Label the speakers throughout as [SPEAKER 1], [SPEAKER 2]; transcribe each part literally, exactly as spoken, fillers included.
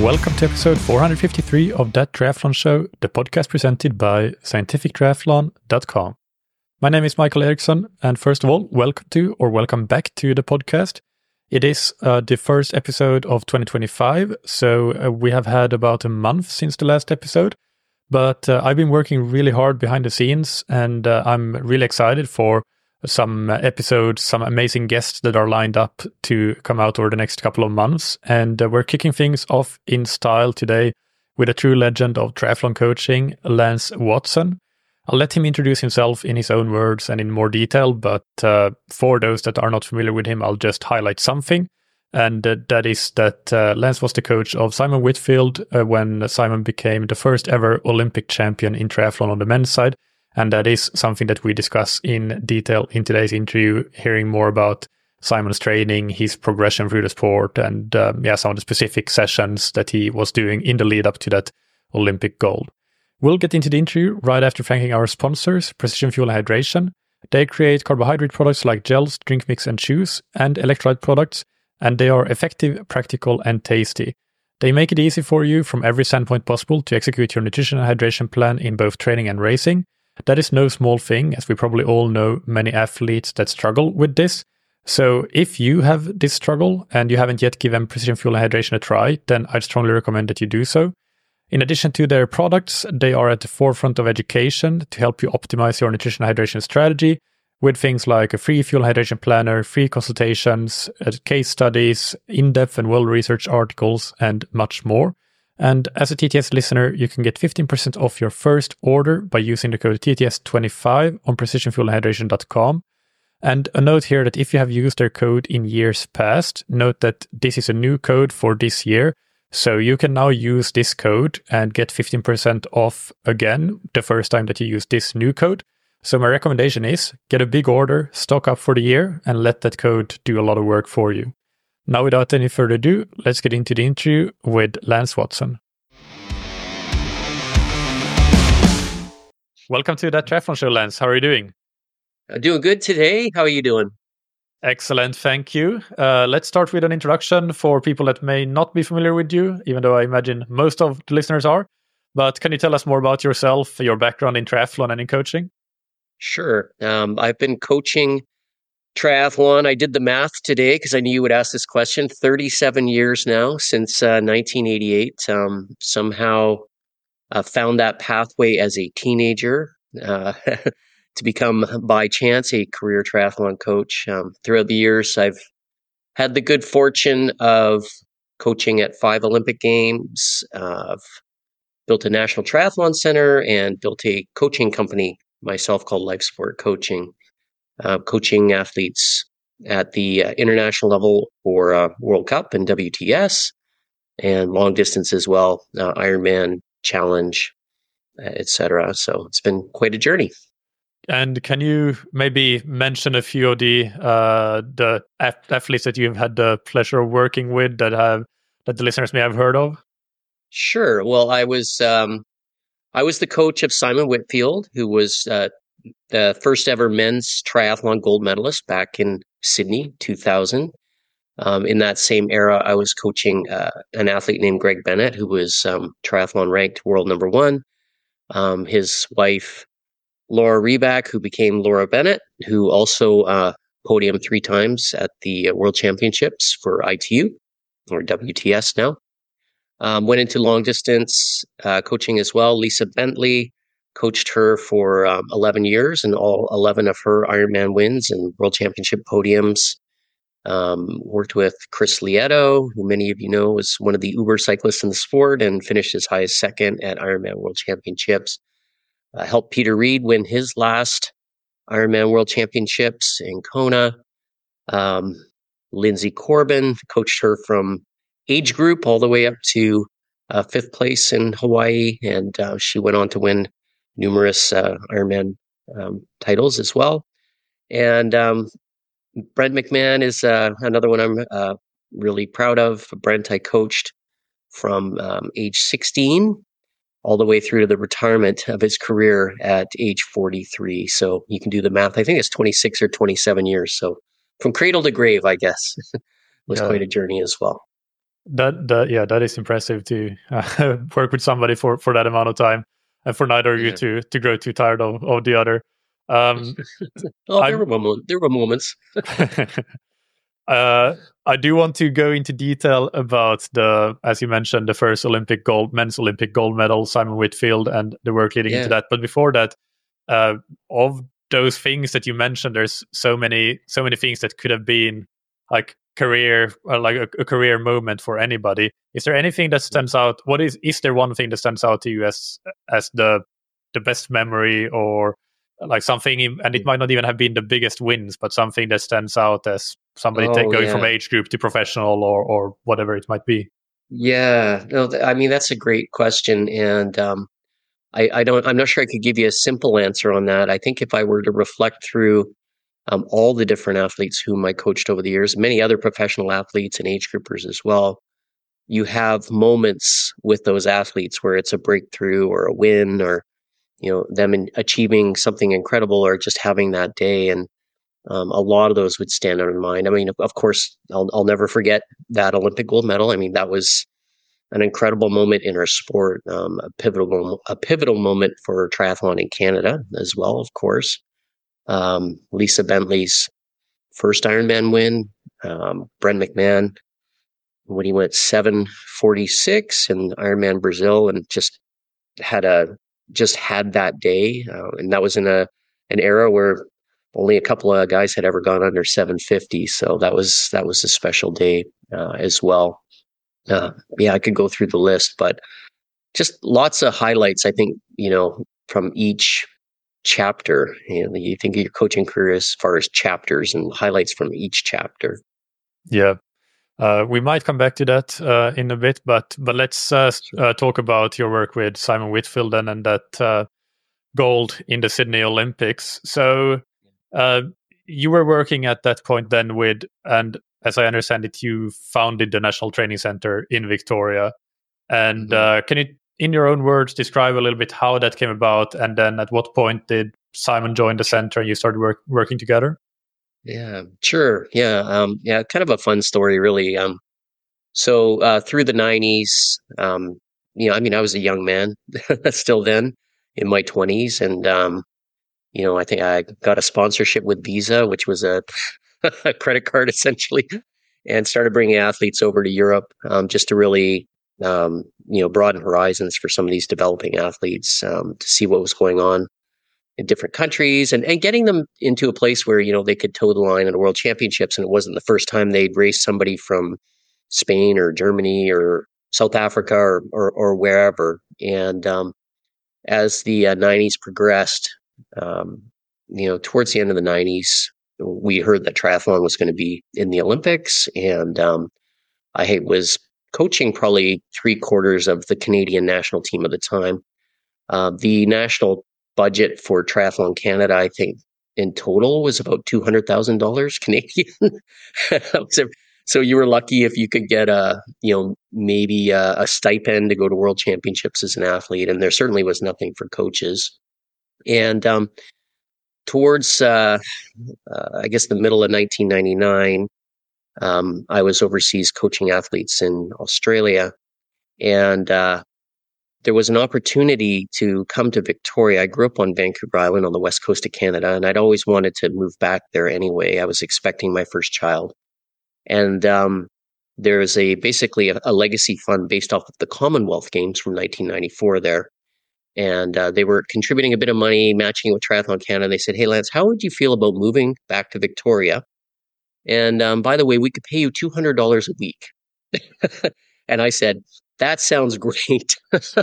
[SPEAKER 1] Welcome to episode four hundred fifty-three of That Triathlon Show, the podcast presented by scientific triathlon dot com. My name is Michael Eriksson, and first of all, welcome to or welcome back to the podcast. It is uh, the first episode of twenty twenty-five, so uh, we have had about a month since the last episode, but uh, I've been working really hard behind the scenes, and uh, I'm really excited for some episodes, some amazing guests that are lined up to come out over the next couple of months. And uh, we're kicking things off in style today with a true legend of triathlon coaching, Lance Watson. I'll let him introduce himself in his own words and in more detail, but uh, for those that are not familiar with him, I'll just highlight something. And uh, that is that uh, Lance was the coach of Simon Whitfield uh, when Simon became the first ever Olympic champion in triathlon on the men's side. And that is something that we discuss in detail in today's interview, hearing more about Simon's training, his progression through the sport, and um, yeah, some of the specific sessions that he was doing in the lead up to that Olympic gold. We'll get into the interview right after thanking our sponsors, Precision Fuel and Hydration. They create carbohydrate products like gels, drink mix and chews, and electrolyte products, and they are effective, practical, and tasty. They make it easy for you from every standpoint possible to execute your nutrition and hydration plan in both training and racing. That is no small thing, as we probably all know many athletes that struggle with this. So if you have this struggle and you haven't yet given Precision Fuel and Hydration a try, then I'd strongly recommend that you do so. In addition to their products, they are at the forefront of education to help you optimize your nutrition and hydration strategy with things like a free fuel hydration planner, free consultations, case studies, in-depth and well-researched articles, and much more. And as a T T S listener, you can get fifteen percent off your first order by using the code T T S twenty-five on precision fuel and hydration dot com. And a note here that if you have used their code in years past, note that this is a new code for this year. So you can now use this code and get fifteen percent off again the first time that you use this new code. So my recommendation is get a big order, stock up for the year, and let that code do a lot of work for you. Now, without any further ado, let's get into the interview with Lance Watson. Welcome to That Triathlon Show, Lance. How are you doing?
[SPEAKER 2] Uh, doing good today. How are you doing?
[SPEAKER 1] Excellent, thank you. Uh, let's start with an introduction for people that may not be familiar with you, even though I imagine most of the listeners are. But can you tell us more about yourself, your background in triathlon and in coaching?
[SPEAKER 2] Sure. Um, I've been coaching triathlon. I did the math today because I knew you would ask this question. thirty-seven years now, since uh, nineteen eighty-eight. Um, somehow uh, found that pathway as a teenager uh, to become, by chance, a career triathlon coach. Um, throughout the years, I've had the good fortune of coaching at five Olympic Games. Uh, I've built a national triathlon center and built a coaching company myself called Life Sport Coaching. Uh, coaching athletes at the uh, international level for uh, World Cup and W T S, and long distance as well, uh, Ironman, Challenge, uh, et cetera. So it's been quite a journey.
[SPEAKER 1] And can you maybe mention a few of the uh, the athletes that you've had the pleasure of working with that have that the listeners may have heard of?
[SPEAKER 2] Sure. Well, I was um, I was the coach of Simon Whitfield, who was uh, the first ever men's triathlon gold medalist back in Sydney, two thousand. Um, in that same era, I was coaching uh, an athlete named Greg Bennett, who was um, triathlon ranked world number one. Um, his wife, Laura Reback, who became Laura Bennett, who also uh, podiumed three times at the World Championships for I T U, or W T S now. Um, went into long distance uh, coaching as well. Lisa Bentley, coached her for um, eleven years, and all eleven of her Ironman wins and World Championship podiums. Um, worked with Chris Lieto, who many of you know was one of the uber cyclists in the sport and finished as high as second at Ironman World Championships. Uh, helped Peter Reed win his last Ironman World Championships in Kona. Um, Lindsay Corbin, coached her from age group all the way up to uh, fifth place in Hawaii, and uh, she went on to win numerous uh, Ironman um, titles as well. And um, Brent McMahon is uh, another one I'm uh, really proud of. Brent I coached from um, age sixteen all the way through to the retirement of his career at age forty-three. So you can do the math. I think it's twenty-six or twenty-seven years. So from cradle to grave, I guess, was yeah. quite a journey as well.
[SPEAKER 1] That that yeah, that is impressive to uh, work with somebody for, for that amount of time, and for neither of you
[SPEAKER 2] Yeah.
[SPEAKER 1] to to grow too tired of, of the other. Um,
[SPEAKER 2] Oh, there
[SPEAKER 1] I'm
[SPEAKER 2] were moments. There were moments.
[SPEAKER 1] uh, I do want to go into detail about the, as you mentioned, the first Olympic gold, men's Olympic gold medal, Simon Whitfield, and the work leading into
[SPEAKER 2] Yeah.
[SPEAKER 1] that. But before that, uh, of those things that you mentioned, there's so many, so many things that could have been like career, or like a, a career moment for anybody. Is there anything that stands out? What is is there one thing that stands out to you as as the the best memory, or like something, and it might not even have been the biggest wins, but something that stands out as somebody take,
[SPEAKER 2] Oh,
[SPEAKER 1] going from
[SPEAKER 2] yeah.
[SPEAKER 1] age group to professional, or or whatever it might be?
[SPEAKER 2] Yeah. No, th- I mean, that's a great question. And um, I, I don't, I'm not sure I could give you a simple answer on that. I think if I were to reflect through um, all the different athletes whom I coached over the years, many other professional athletes and age groupers as well, you have moments with those athletes where it's a breakthrough or a win, or you know, them in achieving something incredible, or just having that day. And um, a lot of those would stand out in mind. I mean, of, of course, I'll, I'll never forget that Olympic gold medal. I mean, that was an incredible moment in our sport, um, a pivotal, a pivotal moment for triathlon in Canada as well, of course. Um, Lisa Bentley's first Ironman win, um, Bren McMahon, when he went seven forty-six in Ironman Brazil, and just had a just had that day, uh, and that was in a an era where only a couple of guys had ever gone under seven fifty. So that was that was a special day uh, as well. Uh, yeah, I could go through the list, but just lots of highlights. I think you know from each chapter. You know, you think of your coaching career as far as chapters and highlights from each chapter.
[SPEAKER 1] Yeah. Uh, we might come back to that uh, in a bit, but but let's uh, uh, talk about your work with Simon Whitfield and, and that uh, gold in the Sydney Olympics. So uh, you were working at that point then with, and as I understand it, you founded the National Training Center in Victoria. And
[SPEAKER 2] Mm-hmm.
[SPEAKER 1] uh, can you, in your own words, describe a little bit how that came about, and then at what point did Simon join the center and you started work, working together?
[SPEAKER 2] Yeah, sure. Yeah, um, yeah, kind of a fun story, really. Um, so uh, through the nineties, um, you know, I mean, I was a young man still then, in my twenties, and um, you know, I think I got a sponsorship with Visa, which was a, a credit card essentially, and started bringing athletes over to Europe, um, just to really, um, you know, broaden horizons for some of these developing athletes, um, to see what was going on in different countries, and, and getting them into a place where, you know, they could toe the line at the world championships. And it wasn't the first time they'd raced somebody from Spain or Germany or South Africa or, or, or wherever. And um, as the uh, nineties progressed, um, you know, towards the end of the nineties, we heard that triathlon was going to be in the Olympics. And um, I was coaching probably three quarters of the Canadian national team at the time. Uh, the national budget for Triathlon Canada, I think, in total was about two hundred thousand dollars Canadian. so, so you were lucky if you could get a, you know, maybe a, a stipend to go to World Championships as an athlete, and there certainly was nothing for coaches. And um, towards, uh, uh, I guess, the middle of nineteen ninety-nine, um, I was overseas coaching athletes in Australia, and uh, there was an opportunity to come to Victoria. I grew up on Vancouver Island on the west coast of Canada, and I'd always wanted to move back there anyway. I was expecting my first child. And um, there's a basically a, a legacy fund based off of the Commonwealth Games from nineteen ninety-four there. And uh, they were contributing a bit of money, matching it with Triathlon Canada. They said, "Hey, Lance, how would you feel about moving back to Victoria? And um, by the way, we could pay you two hundred dollars a week." And I said, "That sounds great."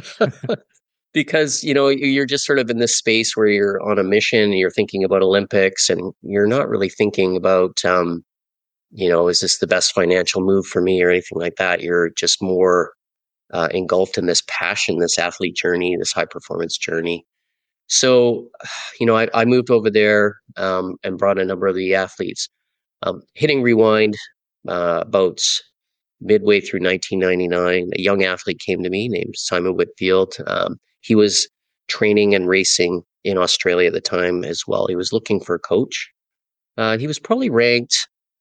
[SPEAKER 2] Because, you know, you're just sort of in this space where you're on a mission and you're thinking about Olympics, and you're not really thinking about, um, you know, is this the best financial move for me or anything like that? You're just more uh, engulfed in this passion, this athlete journey, this high performance journey. So, you know, I, I moved over there um, and brought a number of the athletes. Um, hitting rewind uh, about midway through nineteen ninety-nine, a young athlete came to me named Simon Whitfield. Um, he was training and racing in Australia at the time as well. He was looking for a coach. Uh, he was probably ranked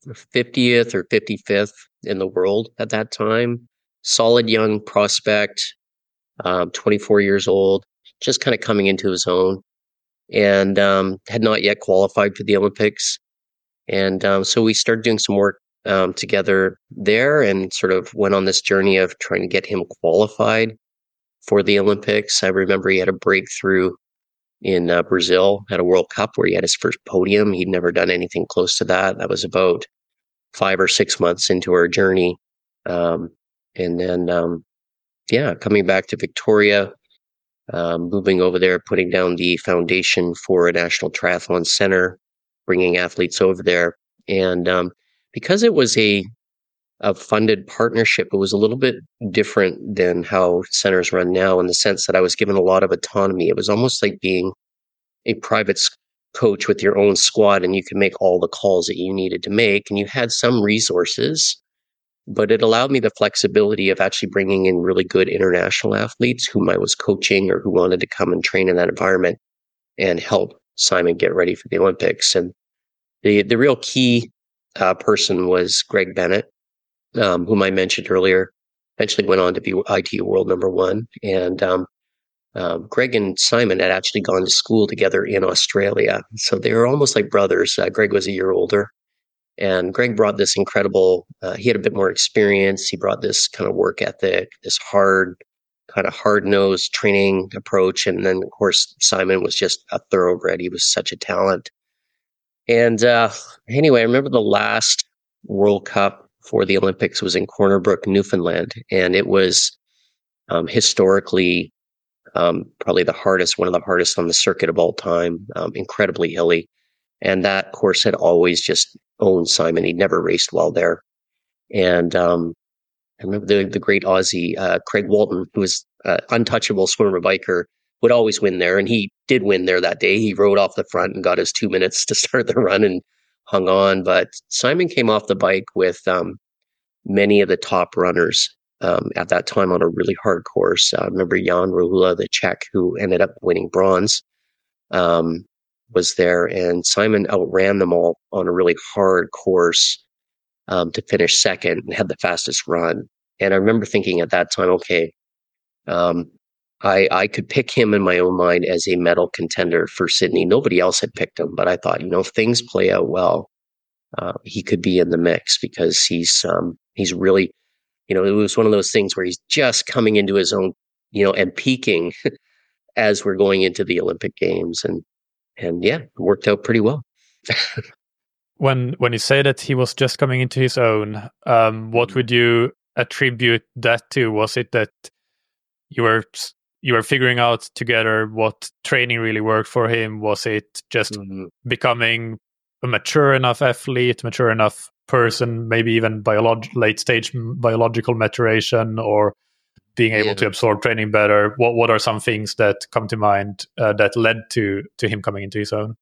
[SPEAKER 2] fiftieth or fifty-fifth in the world at that time. Solid young prospect, um, twenty-four years old, just kind of coming into his own, and um, had not yet qualified for the Olympics. And um, so we started doing some work um, together there, and sort of went on this journey of trying to get him qualified for the Olympics. I remember he had a breakthrough in uh, Brazil at a World Cup where he had his first podium. He'd never done anything close to that. That was about five or six months into our journey. Um, and then, um, yeah, coming back to Victoria, um, moving over there, putting down the foundation for a National Triathlon Center, bringing athletes over there. And um, because it was a a funded partnership, it was a little bit different than how centers run now, in the sense that I was given a lot of autonomy. It was almost like being a private coach with your own squad, and you could make all the calls that you needed to make, and you had some resources, but it allowed me the flexibility of actually bringing in really good international athletes whom I was coaching or who wanted to come and train in that environment and help Simon get ready for the Olympics. And the the real key uh, person was Greg Bennett, Um, whom I mentioned earlier. Eventually went on to be I T U world number one. And um, um, Greg and Simon had actually gone to school together in Australia. So they were almost like brothers. Uh, Greg was a year older. And Greg brought this incredible, uh, he had a bit more experience. He brought this kind of work ethic, this hard, kind of hard-nosed training approach. And then, of course, Simon was just a thoroughbred. He was such a talent. And uh, anyway, I remember the last World Cup for the Olympics was in Corner Brook, Newfoundland. And it was um, historically um, probably the hardest, one of the hardest on the circuit of all time, um, incredibly hilly. And that course had always just owned Simon. He'd never raced well there. And um, I remember the, the great Aussie, uh, Craig Walton, who was an untouchable swimmer biker, would always win there. And he did win there that day. He rode off the front and got his two minutes to start the run and hung on. But Simon came off the bike with um, many of the top runners um, at that time on a really hard course. I uh, remember Jan Rahula, the Czech, who ended up winning bronze, um, was there. And Simon outran them all on a really hard course um, to finish second and had the fastest run. And I remember thinking at that time, okay, um, I, I could pick him in my own mind as a medal contender for Sydney. Nobody else had picked him, but I thought, you know, if things play out well, uh, he could be in the mix, because he's um, he's really, you know, it was one of those things where he's just coming into his own, you know, and peaking as we're going into the Olympic Games. And and yeah, it worked out pretty well.
[SPEAKER 1] when when you say that he was just coming into his own, um, what would you attribute that to? Was it that you were you were figuring out together what training really worked for him? Was it just mm-hmm. becoming a mature enough athlete, mature enough person, maybe even biolog- late stage biological maturation, or being able yeah. to absorb training better? What what are some things that come to mind uh, that led to to him coming into his own?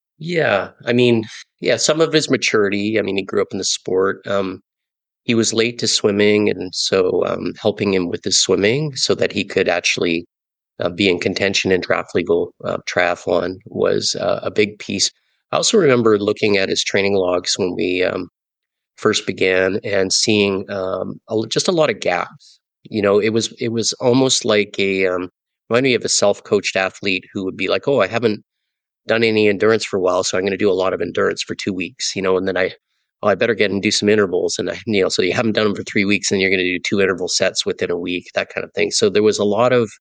[SPEAKER 2] Yeah, I mean, yeah, some of his maturity. I mean, he grew up in the sport. Um, he was late to swimming, and so um, helping him with his swimming so that he could actually uh, be in contention in draft legal uh, triathlon was uh, a big piece. I also remember looking at his training logs when we um, first began and seeing um, a, just a lot of gaps. You know, it was it was almost like a um, reminded me of a self-coached athlete who would be like, "Oh, I haven't done any endurance for a while, so I'm going to do a lot of endurance for two weeks." You know, and then I, oh, I better get and do some intervals, and I, you know, so you haven't done them for three weeks, and you're going to do two interval sets within a week, that kind of thing. So there was a lot of,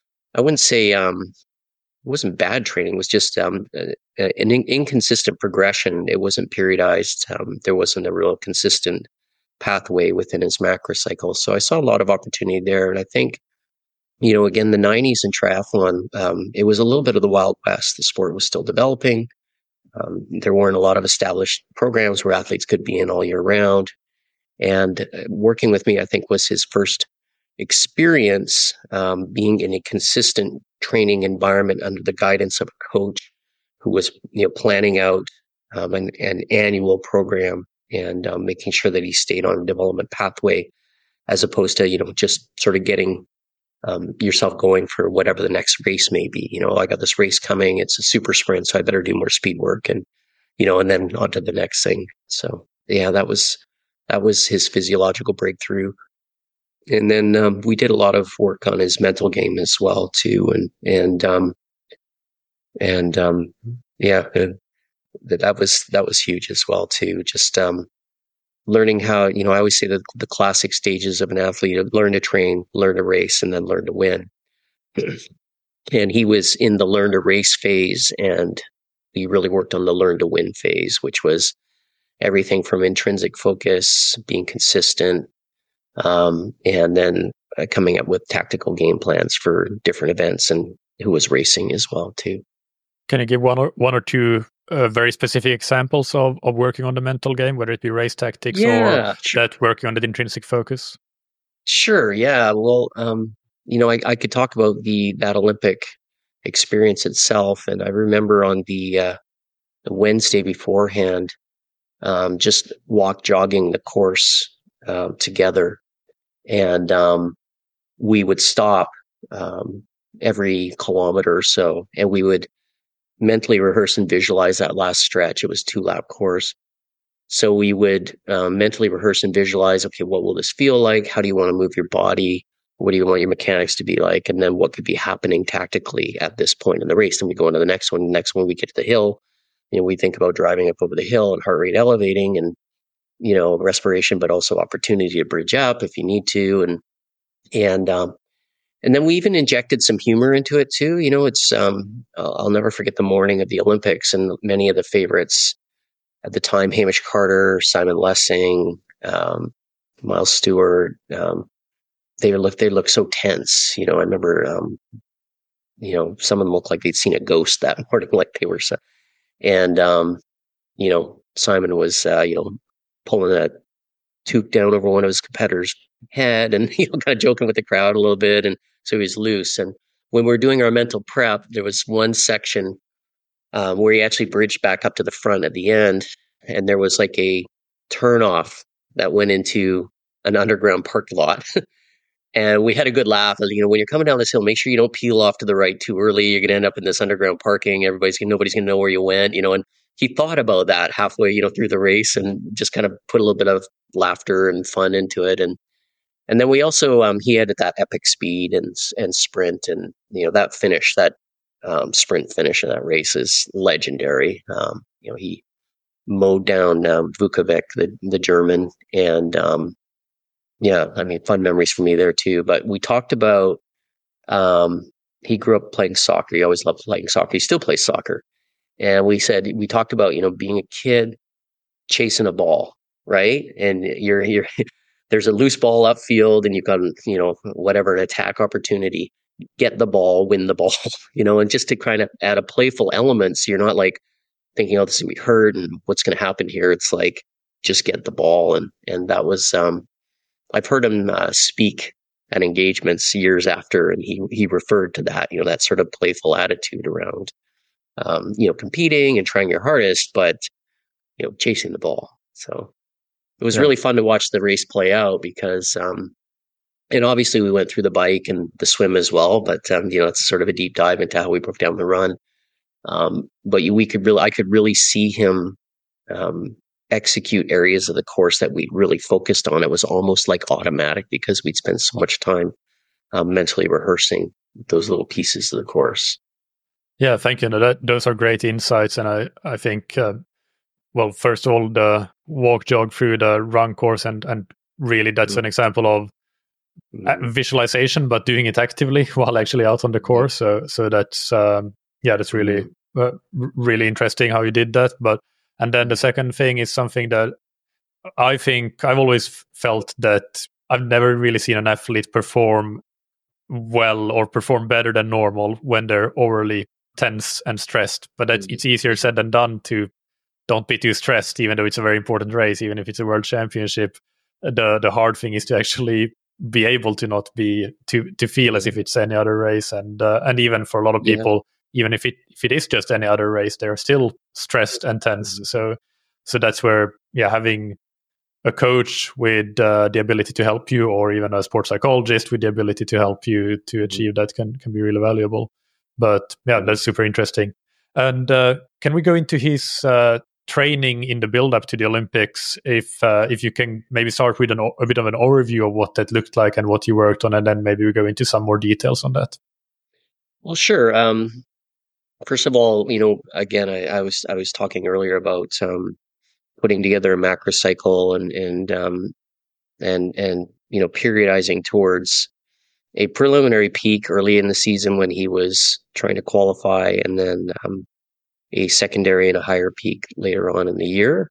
[SPEAKER 2] I wouldn't say um, it wasn't bad training. It was just um, an in- inconsistent progression. It wasn't periodized. Um, there wasn't a real consistent pathway within his macro cycle. So I saw a lot of opportunity there. And I think, you know, again, the nineties in triathlon, um, it was a little bit of the Wild West. The sport was still developing. Um, there weren't a lot of established programs where athletes could be in all year round. And uh, working with me, I think, was his first experience um, being in a consistent training environment under the guidance of a coach who was, you know, planning out um, an, an annual program and um, making sure that he stayed on a development pathway, as opposed to, you know, just sort of getting um, yourself going for whatever the next race may be. You know, I got this race coming, it's a super sprint, so I better do more speed work, and, you know, and then on to the next thing. So yeah, that was that was his physiological breakthrough. And then um, we did a lot of work on his mental game as well too, and and um, and um, yeah, and that was that was huge as well too. Just um, learning how, you know, I always say that the classic stages of an athlete: learn to train, learn to race, and then learn to win. And he was in the learn to race phase, and he really worked on the learn to win phase, which was everything from intrinsic focus, being consistent, um, and then uh, coming up with tactical game plans for different events, and who was racing as well too.
[SPEAKER 1] Can you give one or one or two uh, very specific examples of, of working on the mental game, whether it be race tactics
[SPEAKER 2] Yeah,
[SPEAKER 1] or
[SPEAKER 2] sure.
[SPEAKER 1] that working on the intrinsic focus?
[SPEAKER 2] Sure. Yeah. Well, um, you know, I, I could talk about the that Olympic experience itself, and I remember on the, uh, the Wednesday beforehand, um, just walk jogging the course um, together, and um, we would stop um, every kilometer or so, and we would mentally rehearse and visualize that last stretch. It was two lap course. So we would um, mentally rehearse and visualize, okay, what will this feel like? How do you want to move your body? What do you want your mechanics to be like? And then what could be happening tactically at this point in the race? And we go into the next one. The next one, we get to the hill. You know, we think about driving up over the hill and heart rate elevating and, you know, respiration, but also opportunity to bridge up if you need to. And, and, um, and then we even injected some humor into it too. You know, it's, um, I'll, I'll never forget the morning of the Olympics, and many of the favorites at the time, Hamish Carter, Simon Lessing, um, Miles Stewart, um, they look they look so tense. You know, I remember, um, you know, some of them looked like they'd seen a ghost that morning, like they were. So, and um, you know, Simon was, uh, you know, pulling a toque down over one of his competitors' head, and you know, kind of joking with the crowd a little bit, and so he was loose. And when we were doing our mental prep, there was one section um, where he actually bridged back up to the front at the end, and there was like a turnoff that went into an underground park lot. And we had a good laugh. You know, when you're coming down this hill, make sure you don't peel off to the right too early. You're going to end up in this underground parking. Everybody's gonna, nobody's going to know where you went, you know. And he thought about that halfway, you know, through the race, and just kind of put a little bit of laughter and fun into it. And and then we also, um, he had that epic speed and and sprint, and you know, that finish, that um, sprint finish of that race is legendary. Um, you know, he mowed down um, Vukovic, the the German, and um, yeah, I mean, fun memories for me there too. But we talked about, um, he grew up playing soccer. He always loved playing soccer. He still plays soccer. And we said, we talked about, you know, being a kid chasing a ball, right? And you're, you're, there's a loose ball upfield, and you've got, you know, whatever, an attack opportunity. Get the ball, win the ball, you know, and just to kind of add a playful element. So you're not like thinking, oh, this is going to be hurt and what's going to happen here. It's like, just get the ball. And, and that was, um, I've heard him uh, speak at engagements years after, and he he referred to that, you know, that sort of playful attitude around, um, you know, competing and trying your hardest, but you know, chasing the ball. So it was yeah. really fun to watch the race play out, because, um, and obviously we went through the bike and the swim as well, but um, you know, it's sort of a deep dive into how we broke down the run. Um, but we could really, I could really see him. Um, execute areas of the course that we really focused on. It was almost like automatic, because we'd spent so much time um, mentally rehearsing those little pieces of the course.
[SPEAKER 1] Yeah, thank you. No, that, those are great insights. And I, I think, uh, well, first of all, the walk jog through the run course, and, and really that's mm-hmm. an example of mm-hmm. visualization, but doing it actively while actually out on the course. So, so that's, um, yeah, that's really, mm-hmm. uh, really interesting how you did that. But And then the second thing is something that I think I've always felt that I've never really seen an athlete perform well or perform better than normal when they're overly tense and stressed. But that's, it's easier said than done to don't be too stressed, even though it's a very important race, even if it's a world championship. The the hard thing is to actually be able to not be, to to feel as if it's any other race. And uh, and even for a lot of people, yeah. even if it if it is just any other race, they're still stressed and tense. Mm-hmm. So so that's where, yeah, having a coach with uh, the ability to help you, or even a sports psychologist with the ability to help you to achieve mm-hmm. that can, can be really valuable. But yeah, that's super interesting. And uh, can we go into his uh, training in the build up to the Olympics, if uh, if you can maybe start with an, a bit of an overview of what that looked like and what you worked on, and then maybe we go into some more details on that.
[SPEAKER 2] Well, sure. Um, first of all, you know, again, I, I was I was talking earlier about um, putting together a macro cycle and and um, and and you know periodizing towards a preliminary peak early in the season when he was trying to qualify, and then um, a secondary and a higher peak later on in the year.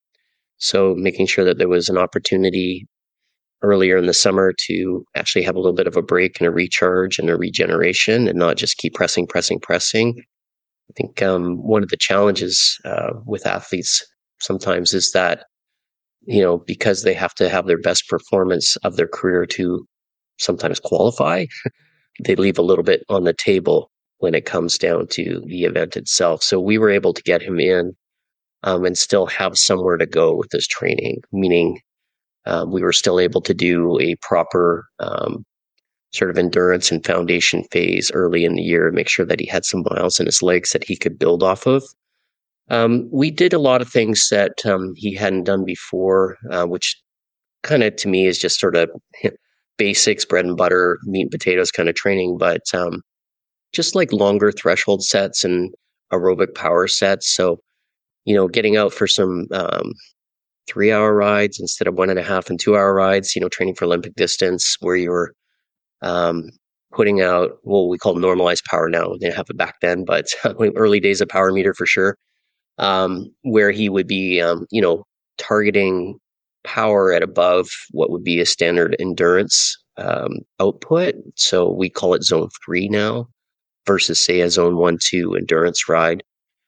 [SPEAKER 2] So making sure that there was an opportunity earlier in the summer to actually have a little bit of a break and a recharge and a regeneration, and not just keep pressing, pressing, pressing. I think um, one of the challenges uh, with athletes sometimes is that, you know, because they have to have their best performance of their career to sometimes qualify, they leave a little bit on the table when it comes down to the event itself. So we were able to get him in um, and still have somewhere to go with his training, meaning um, we were still able to do a proper um, sort of endurance and foundation phase early in the year, make sure that he had some miles in his legs that he could build off of. Um, we did a lot of things that um, he hadn't done before, uh, which kind of to me is just sort of basics, bread and butter, meat and potatoes kind of training, but um, just like longer threshold sets and aerobic power sets. So, you know, getting out for some um, three hour rides instead of one and a half and two hour rides, you know, training for Olympic distance where you're um, putting out what we call normalized power now. They didn't have it back then, but early days of Power Meter for sure, um, where he would be, um, you know, targeting power at above what would be a standard endurance um, output. So we call it zone three now versus say a zone one, two endurance ride,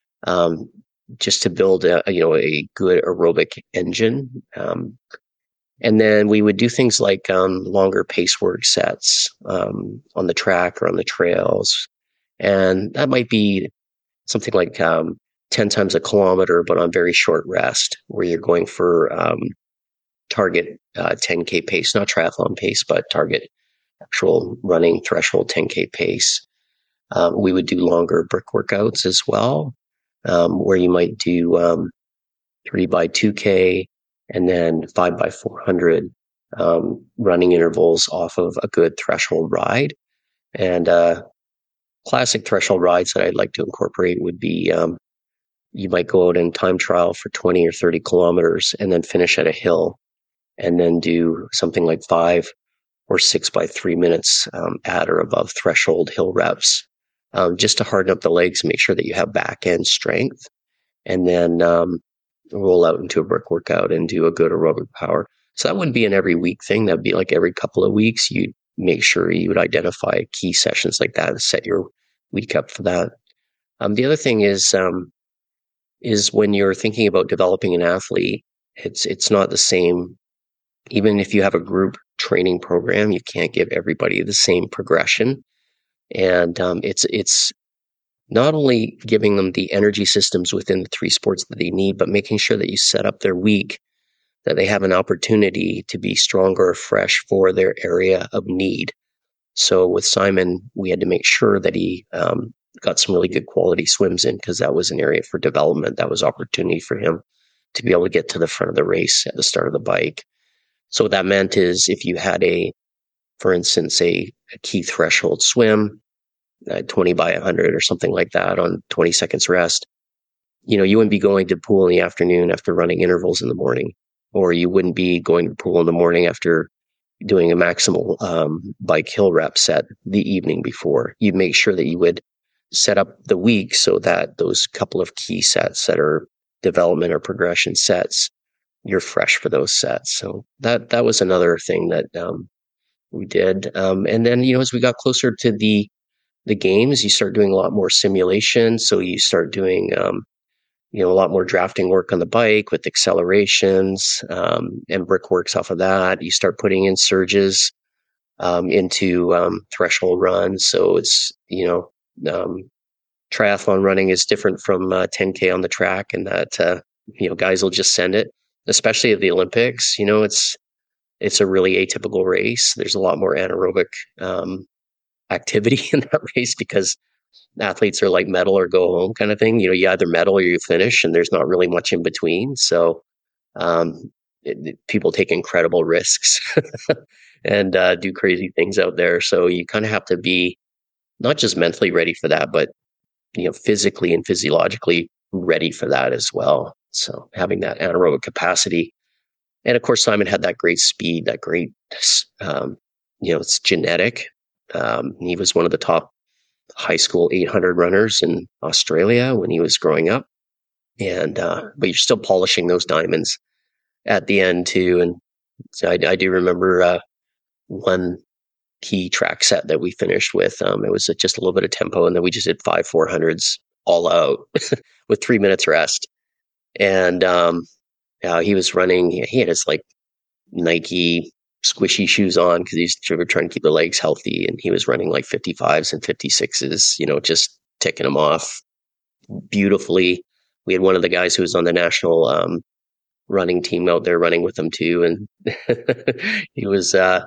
[SPEAKER 2] um, just to build a, you know, a good aerobic engine. Um, and then we would do things like um, longer pace work sets um, on the track or on the trails. And that might be something like um, ten times a kilometer, but on very short rest, where you're going for um, target uh, ten K pace, not triathlon pace, but target actual running threshold ten K pace. Um, we would do longer brick workouts as well, um, where you might do um, three by two K and then five by four hundred um, running intervals off of a good threshold ride. And uh, classic threshold rides that I'd like to incorporate would be um, you might go out and time trial for twenty or thirty kilometers and then finish at a hill and then do something like five or six by three minutes um, at or above threshold hill reps, um, just to harden up the legs and make sure that you have back end strength, and then um, roll out into a brick workout and do a good aerobic power. So that wouldn't be an every week thing. That'd be like every couple of weeks. You'd make sure you would identify key sessions like that and set your week up for that. Um, the other thing is, um, is when you're thinking about developing an athlete, it's it's not the same. Even if you have a group training program, you can't give everybody the same progression. And um, it's it's not only giving them the energy systems within the three sports that they need, but making sure that you set up their week, that they have an opportunity to be stronger or fresh for their area of need. So with Simon, we had to make sure that he um, got some really good quality swims in, because that was an area for development. That was opportunity for him to be able to get to the front of the race at the start of the bike. So what that meant is if you had a, for instance, a, a key threshold swim, uh, twenty by one hundred or something like that on twenty seconds rest, you know, you wouldn't be going to pool in the afternoon after running intervals in the morning, or you wouldn't be going to pool in the morning after doing a maximal um, bike hill rep set the evening before. You'd make sure that you would set up the week so that those couple of key sets that are development or progression sets, you're fresh for those sets. So that that was another thing that um, we did. Um, and then, you know, as we got closer to the the games, you start doing a lot more simulation. So you start doing, um, you know, a lot more drafting work on the bike with accelerations um, and brickworks off of that. You start putting in surges um, into um, threshold runs. So it's, you know, um, triathlon running is different from uh, ten K on the track, and that, uh, you know, guys will just send it, especially at the Olympics. You know, it's, it's a really atypical race. There's a lot more anaerobic um, activity in that race because athletes are like medal or go home kind of thing. You know, you either medal or you finish, and there's not really much in between. So um, it, it, people take incredible risks and uh, do crazy things out there. So you kind of have to be not just mentally ready for that, but you know, physically and physiologically ready for that as well. So having that anaerobic capacity, and of course, Simon had that great speed, that great, um, you know, it's genetic. Um, he was one of the top high school eight hundred runners in Australia when he was growing up. And, uh, but you're still polishing those diamonds at the end too. And so I, I do remember, uh, one key track set that we finished with. Um, it was just a little bit of tempo, and then we just did five four hundreds all out with three minutes rest. And, um, yeah, he was running, he had his like Nike squishy shoes on because he's trying to keep the legs healthy, and he was running like fifty-fives and fifty-sixes, you know, just ticking them off beautifully. We had one of the guys who was on the national um, running team out there running with him too, and he was uh,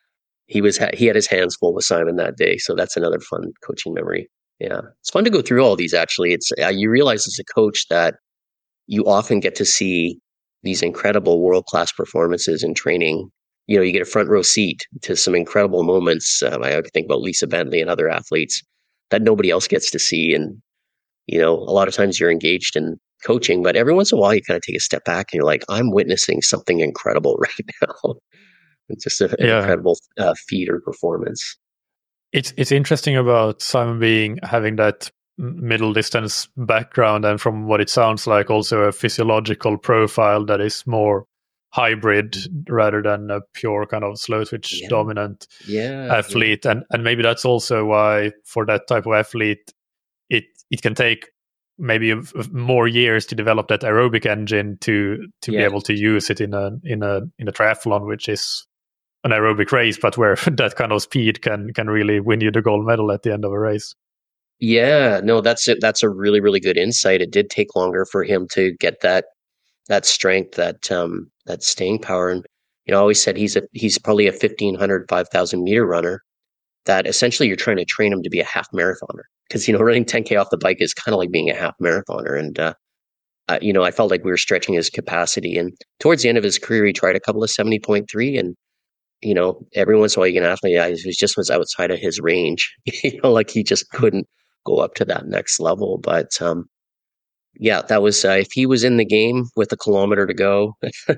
[SPEAKER 2] he was he had his hands full with Simon that day. So that's another fun coaching memory. Yeah, it's fun to go through all these. Actually, it's uh, you realize as a coach that you often get to see these incredible world-class performances in training. You know, you get a front row seat to some incredible moments. Um, I think about Lisa Bentley and other athletes that nobody else gets to see. And, you know, a lot of times you're engaged in coaching, but every once in a while you kind of take a step back and you're like, I'm witnessing something incredible right now. It's just a, an
[SPEAKER 1] Yeah.
[SPEAKER 2] incredible uh, feat or performance.
[SPEAKER 1] It's it's interesting about Simon being having that middle distance background, and from what it sounds like, also a physiological profile that is more hybrid rather than a pure kind of slow twitch
[SPEAKER 2] Yeah.
[SPEAKER 1] dominant
[SPEAKER 2] Yeah,
[SPEAKER 1] athlete. And and maybe that's also why for that type of athlete, it it can take maybe a, a more years to develop that aerobic engine to to
[SPEAKER 2] Yeah.
[SPEAKER 1] be able to use it in a in a in a triathlon, which is an aerobic race, but where that kind of speed can can really win you the gold medal at the end of a race.
[SPEAKER 2] Yeah, no, that's it. That's a really, really good insight. It did take longer for him to get that that strength, that um, that staying power. And you know, I always said he's a he's probably a fifteen hundred, five thousand meter runner. That essentially you're trying to train him to be a half marathoner, because you know running ten K off the bike is kind of like being a half marathoner. And uh, uh, you know, I felt like we were stretching his capacity. And towards the end of his career, he tried a couple of seventy point three, and you know, every once in a while you get an athlete, yeah, he just was outside of his range. You know, like he just couldn't go up to that next level. But um, yeah, that was uh, if he was in the game with a kilometer to go,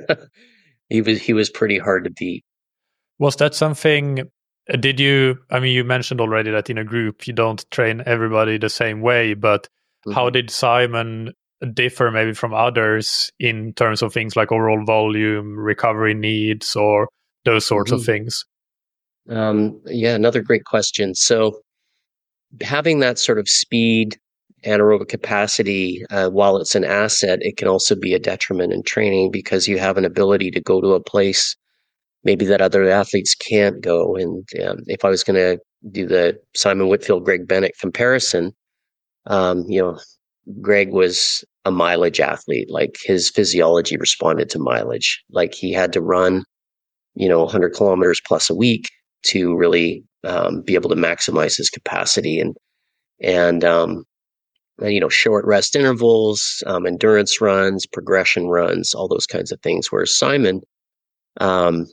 [SPEAKER 2] he was he was pretty hard to beat.
[SPEAKER 1] Was that something? uh, Did you? I mean, you mentioned already that in a group you don't train everybody the same way, but how
[SPEAKER 2] Mhm.
[SPEAKER 1] did Simon differ maybe from others in terms of things like overall volume, recovery needs, or those sorts of
[SPEAKER 2] Mhm.
[SPEAKER 1] things?
[SPEAKER 2] Um, yeah, another great question. So having that sort of speed, anaerobic capacity, uh, while it's an asset, it can also be a detriment in training because you have an ability to go to a place maybe that other athletes can't go. And um, if I was going to do the Simon Whitfield, Greg Bennett comparison, um, you know, Greg was a mileage athlete. Like his physiology responded to mileage. Like he had to run, you know, one hundred kilometers plus a week to really um, be able to maximize his capacity. And and um, and, you know, short rest intervals, um, endurance runs, progression runs, all those kinds of things. Whereas Simon, um,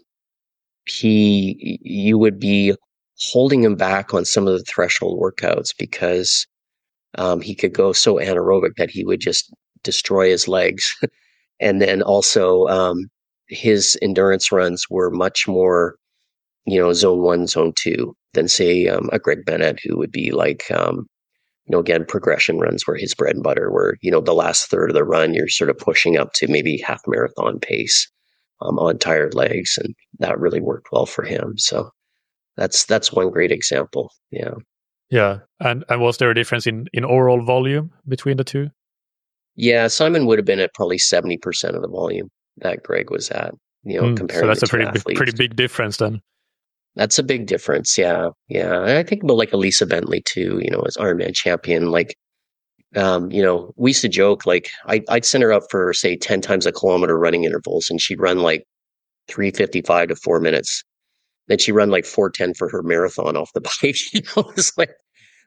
[SPEAKER 2] he you would be holding him back on some of the threshold workouts because um, he could go so anaerobic that he would just destroy his legs. And then also um, his endurance runs were much more, you know, zone one, zone two than say um, a Greg Bennett, who would be like, um, you know, again, progression runs were his bread and butter, where, you know, the last third of the run, you're sort of pushing up to maybe half marathon pace um, on tired legs. And that really worked well for him. So that's, that's one great example. Yeah.
[SPEAKER 1] Yeah, and and was there a difference in in overall volume between the two?
[SPEAKER 2] Yeah. Simon would have been at probably seventy percent of the volume that Greg was at, you know,
[SPEAKER 1] Mm, so
[SPEAKER 2] comparing
[SPEAKER 1] that's
[SPEAKER 2] the
[SPEAKER 1] a
[SPEAKER 2] two
[SPEAKER 1] pretty big,
[SPEAKER 2] athletes.
[SPEAKER 1] pretty big difference then.
[SPEAKER 2] That's a big difference. Yeah. Yeah. And I think about like Elisa Bentley too, you know, as Ironman champion. Like, um, you know, we used to joke, like I, I'd send her up for say ten times a kilometer running intervals, and she'd run like three fifty-five to four minutes. Then she'd run like four ten for her marathon off the bike. You know, it's like,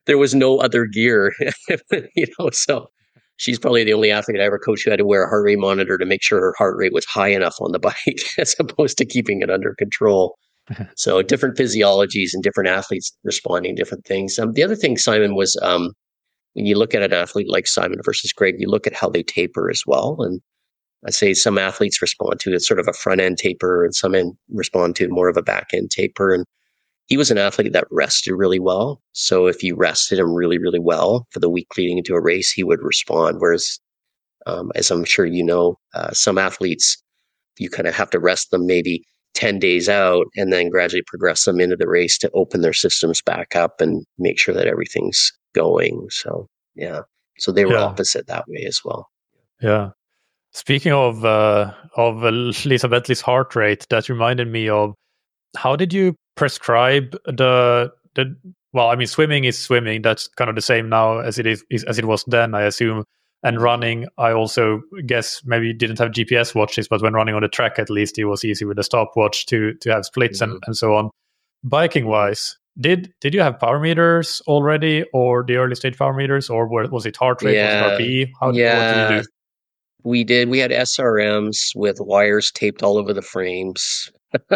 [SPEAKER 2] there was no other gear, you know, so she's probably the only athlete I ever coached who had to wear a heart rate monitor to make sure her heart rate was high enough on the bike as opposed to keeping it under control. So different physiologies and different athletes responding to different things. Um, the other thing, Simon, was um, when you look at an athlete like Simon versus Greg, you look at how they taper as well. And I say some athletes respond to it sort of a front end taper and some end respond to more of a back end taper. And he was an athlete that rested really well. So if you rested him really, really well for the week leading into a race, he would respond. Whereas, um, as I'm sure you know, uh, some athletes, you kind of have to rest them maybe ten days out and then gradually progress them into the race to open their systems back up and make sure that everything's going. So, yeah. So they were
[SPEAKER 1] Yeah.
[SPEAKER 2] opposite that way as well.
[SPEAKER 1] Yeah. Speaking of uh, of Lisa Bentley's heart rate, that reminded me of, how did you prescribe the the well, I mean, swimming is swimming. That's kind of the same now as it is, is as it was then, I assume. And running, I also guess maybe didn't have G P S watches, but when running on the track, at least it was easy with a stopwatch to to have splits mm-hmm. and, and so on. Biking wise, did did you have power meters already, or the early stage power meters, or were, was it heart rate,
[SPEAKER 2] yeah.
[SPEAKER 1] was it R P E? How
[SPEAKER 2] yeah.
[SPEAKER 1] what did you do?
[SPEAKER 2] We did. We had S R Ms with wires taped all over the frames.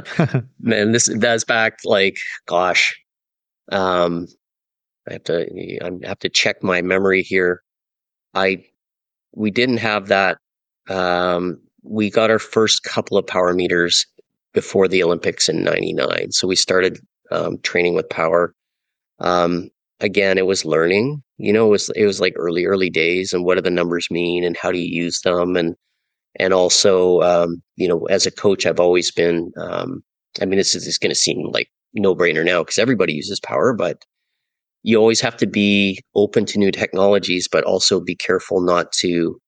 [SPEAKER 2] Man, this that's back like, gosh, um, I have to I have to check my memory here. I we didn't have that. Um, we got our first couple of power meters before the Olympics in ninety-nine. So we started um, training with power. Um, again, it was learning. You know, it was it was like early early days, and what do the numbers mean, and how do you use them, and and also, um, you know, as a coach, I've always been. Um, I mean, this is, is going to seem like no brainer now because everybody uses power, but you always have to be open to new technologies, but also be careful not to,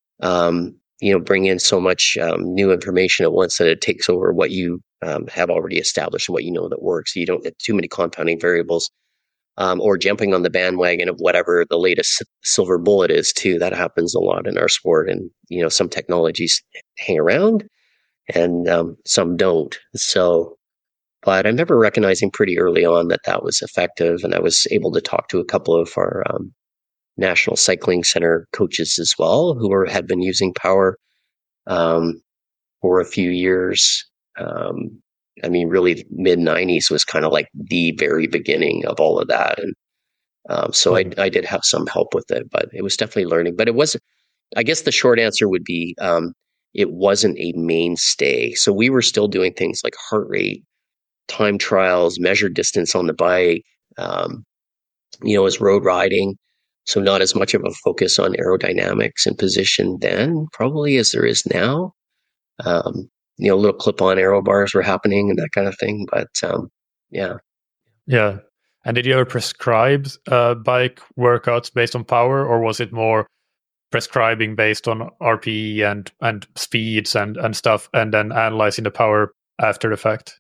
[SPEAKER 2] um, you know, bring in so much um, new information at once that it takes over what you um, have already established and what you know that works. So you don't get too many compounding variables, um, or jumping on the bandwagon of whatever the latest silver bullet is too. That happens a lot in our sport, and you know, some technologies hang around and um, some don't. So. But I remember recognizing pretty early on that that was effective, and I was able to talk to a couple of our um, National Cycling Center coaches as well, who were, had been using power um, for a few years. Um, I mean, really, mid nineties was kind of like the very beginning of all of that, and um, so I, I did have some help with it, but it was definitely learning. But it was, I guess, the short answer would be um, it wasn't a mainstay. So we were still doing things like heart rate, time trials, measured distance on the bike, um, you know, as road riding. So not as much of a focus on aerodynamics and position then, probably, as there is now. Um, you know, little clip-on aero bars were happening and that kind of thing. But um, yeah.
[SPEAKER 1] Yeah. And did you ever prescribe uh, bike workouts based on power, or was it more prescribing based on R P E and, and speeds and, and stuff, and then analyzing the power after the fact?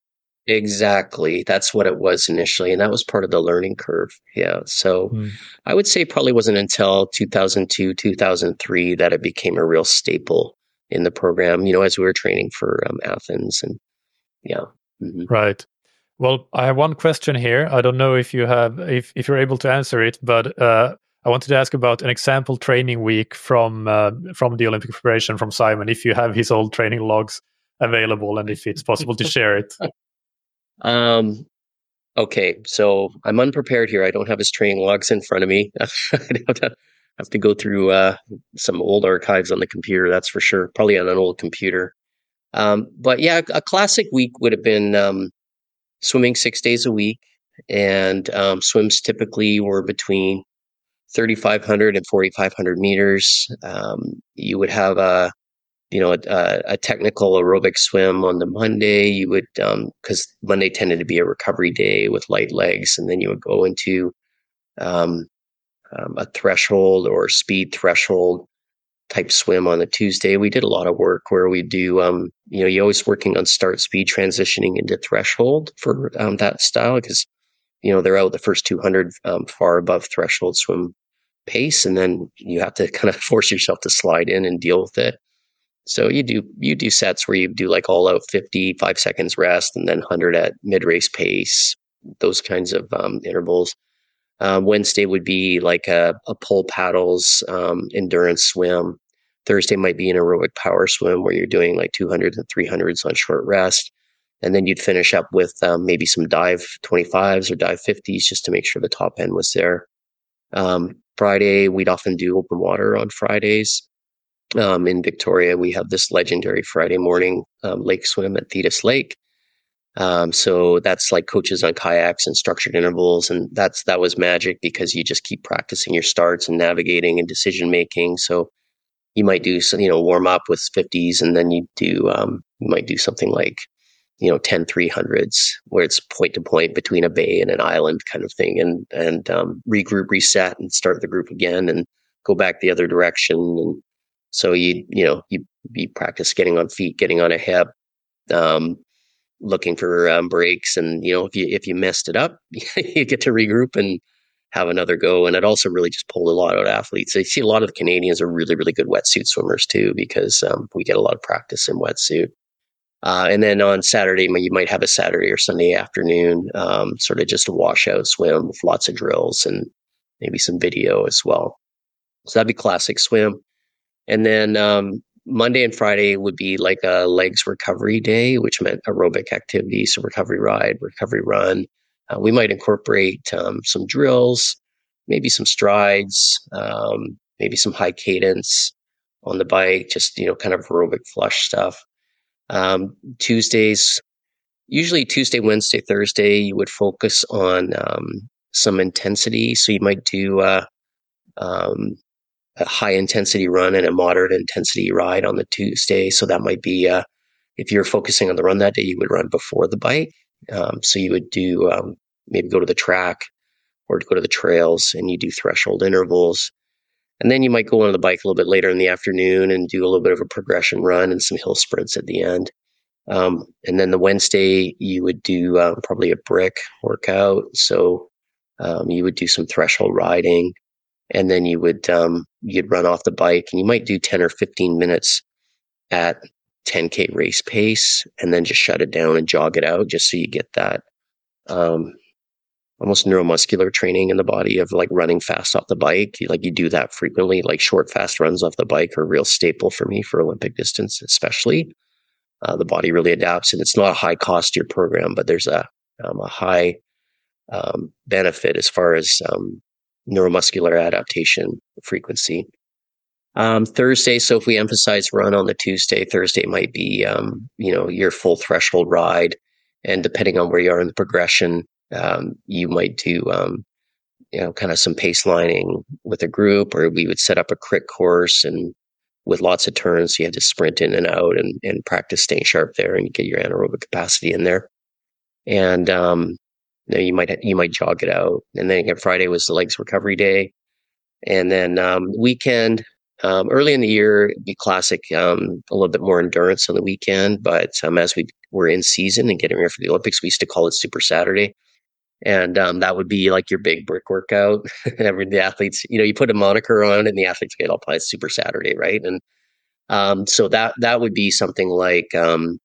[SPEAKER 2] Exactly. That's what it was initially. And that was part of the learning curve. Yeah. So mm. I would say it probably wasn't until two thousand two, two thousand three that it became a real staple in the program, you know, as we were training for um, Athens. And yeah.
[SPEAKER 1] Mm-hmm. Right. Well, I have one question here. I don't know if you have, if, if you're able to answer it, but uh, I wanted to ask about an example training week from uh, from the Olympic preparation from Simon, if you have his old training logs available and if it's possible to share it.
[SPEAKER 2] Um, okay, so I'm unprepared here. I don't have his training logs in front of me. I have to, have to go through uh, some old archives on the computer, that's for sure. Probably on an old computer. Um, but yeah, a classic week would have been um, swimming six days a week. And um, swims typically were between thirty-five hundred and forty-five hundred meters. Um, you would have a you know, a, a technical aerobic swim on the Monday. You would, um, because Monday tended to be a recovery day with light legs, and then you would go into um, um, a threshold or speed threshold type swim on the Tuesday. We did a lot of work where we do, um, you know, you're always working on start speed transitioning into threshold for um, that style, because, you know, they're out the first two hundred um, far above threshold swim pace, and then you have to kind of force yourself to slide in and deal with it. So you do you do sets where you do like all out fifty, five seconds rest, and then one hundred at mid race pace, those kinds of um, intervals. Um, Wednesday would be like a, a pull paddles, um, endurance swim. Thursday might be an aerobic power swim where you're doing like two hundreds and three hundreds on short rest. And then you'd finish up with um, maybe some dive twenty-fives or dive fifties just to make sure the top end was there. Um, Friday, we'd often do open water on Fridays. Um, in Victoria, we have this legendary Friday morning um, lake swim at Thetis Lake. Um, so that's like coaches on kayaks and structured intervals, and that's that was magic because you just keep practicing your starts and navigating and decision making. So you might do some, you know, warm up with fifties, and then you do um, you might do something like, you know, ten three hundreds where it's point to point between a bay and an island kind of thing, and and um, regroup, reset, and start the group again, and go back the other direction. And so you you know you you practice getting on feet, getting on a hip. Um, looking for um, breaks, and you know if you if you messed it up, you get to regroup and have another go. And it also really just pulled a lot out of athletes. I see a lot of the Canadians are really really good wetsuit swimmers too, because um, we get a lot of practice in wetsuit. Uh, and then on Saturday, you might have a Saturday or Sunday afternoon, um, sort of just a washout swim with lots of drills and maybe some video as well. So that'd be classic swim. And then um, Monday and Friday would be like a legs recovery day, which meant aerobic activity, so recovery ride, recovery run. Uh, we might incorporate um, some drills, maybe some strides, um, maybe some high cadence on the bike, just, you know, kind of aerobic flush stuff. Um, Tuesdays, usually Tuesday, Wednesday, Thursday, you would focus on um, some intensity. So you might do uh, um, a high intensity run and a moderate intensity ride on the Tuesday. So that might be, uh, if you're focusing on the run that day, you would run before the bike. Um, so you would do um, maybe go to the track or to go to the trails, and you do threshold intervals. And then you might go on the bike a little bit later in the afternoon and do a little bit of a progression run and some hill sprints at the end. Um, and then the Wednesday, you would do uh, probably a brick workout. So um, you would do some threshold riding, and then you would um, you'd run off the bike, and you might do ten or fifteen minutes at ten K race pace, and then just shut it down and jog it out, just so you get that um, almost neuromuscular training in the body of like running fast off the bike. You, like you do that frequently, like short, fast runs off the bike are a real staple for me for Olympic distance, especially. Uh, the body really adapts, and it's not a high cost to your program, but there's a, um, a high um, benefit as far as um, neuromuscular adaptation frequency. Um, Thursday, so if we emphasize run on the Tuesday, Thursday might be, um, you know, your full threshold ride. And depending on where you are in the progression, um, you might do, um, you know, kind of some pace lining with a group, or we would set up a crit course and with lots of turns. So you have to sprint in and out and, and practice staying sharp there and get your anaerobic capacity in there. And, um, you know, you might, you might jog it out. And then again, Friday was the legs recovery day. And then, um, weekend, um, early in the year, it'd be classic, um, a little bit more endurance on the weekend. But, um, as we were in season and getting ready for the Olympics, we used to call it Super Saturday. And um, that would be like your big brick workout. Every the athletes, you know, you put a moniker on it, and the athletes get all play Super Saturday, right? And um, so that that would be something like, um,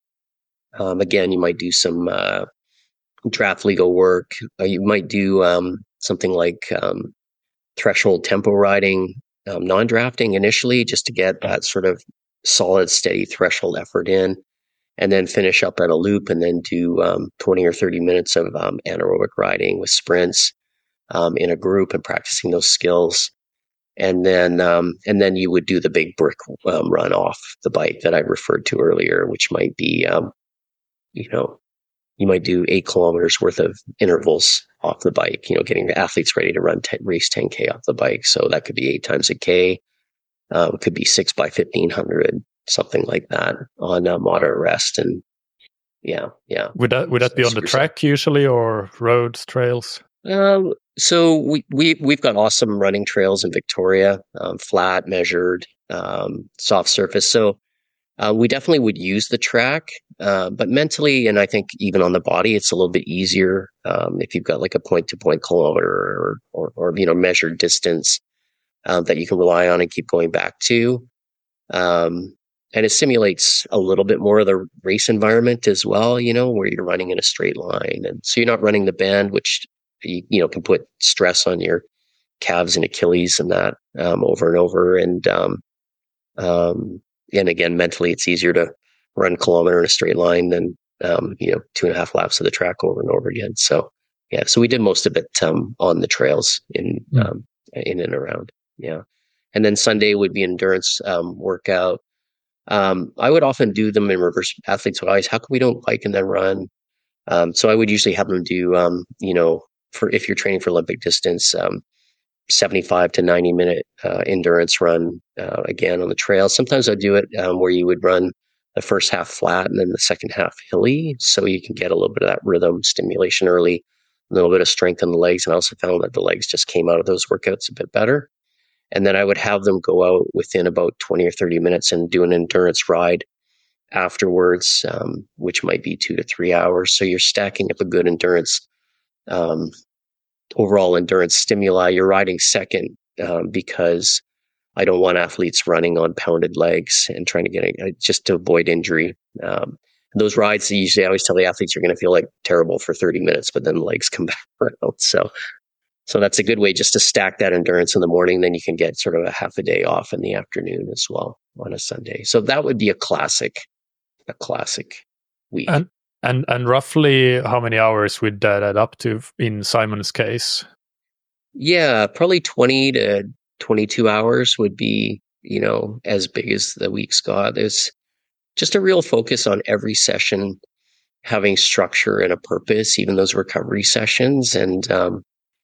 [SPEAKER 2] um, again, you might do some uh, draft legal work. Or you might do um, something like um, threshold tempo riding, um, non-drafting initially, just to get that sort of solid, steady threshold effort in. And then finish up at a loop, and then do um, twenty or thirty minutes of um, anaerobic riding with sprints um, in a group and practicing those skills. And then um, and then you would do the big brick um, run off the bike that I referred to earlier, which might be, um, you know, you might do eight kilometers worth of intervals off the bike, you know, getting the athletes ready to run, ten, race ten K off the bike. So that could be eight times a K. Uh, it could be six by fifteen hundred. Something like that on uh, moderate rest. And yeah, yeah.
[SPEAKER 1] Would that would that be on the track usually, or roads, trails?
[SPEAKER 2] Um, so we we we've got awesome running trails in Victoria, um, flat, measured, um, soft surface. So uh, we definitely would use the track, uh, but mentally, and I think even on the body, it's a little bit easier um, if you've got like a point to point kilometer or, or or you know measured distance uh, that you can rely on and keep going back to. Um, And it simulates a little bit more of the race environment as well, you know, where you're running in a straight line. And so you're not running the bend, which you, you know, can put stress on your calves and Achilles and that um, over and over. And, um, um, and again, mentally, it's easier to run a kilometer in a straight line than, um, you know, two and a half laps of the track over and over again. So, yeah, so we did most of it um, on the trails in, mm. um, in and around. Yeah. And then Sunday would be endurance um, workout. Um, I would often do them in reverse. Athletes would always, how come we don't bike and then run? Um, so I would usually have them do, um, you know, for if you're training for Olympic distance, um, seventy-five to ninety minute uh, endurance run uh, again on the trail. Sometimes I'd do it um, where you would run the first half flat and then the second half hilly, so you can get a little bit of that rhythm stimulation early, a little bit of strength in the legs. And I also found that the legs just came out of those workouts a bit better. And then I would have them go out within about twenty or thirty minutes and do an endurance ride afterwards, um, which might be two to three hours. So you're stacking up a good endurance, um, overall endurance stimuli. You're riding second um, because I don't want athletes running on pounded legs and trying to get a, just to avoid injury. Um, those rides, usually I always tell the athletes you're going to feel like terrible for thirty minutes, but then the legs come back around. So So that's a good way just to stack that endurance in the morning. Then you can get sort of a half a day off in the afternoon as well on a Sunday. So that would be a classic, a classic week.
[SPEAKER 1] And and and roughly how many hours would that add up to in Simon's case?
[SPEAKER 2] Yeah, probably twenty to twenty-two hours would be, you know, as big as the week's got. There's just a real focus on every session having structure and a purpose, even those recovery sessions. And, um,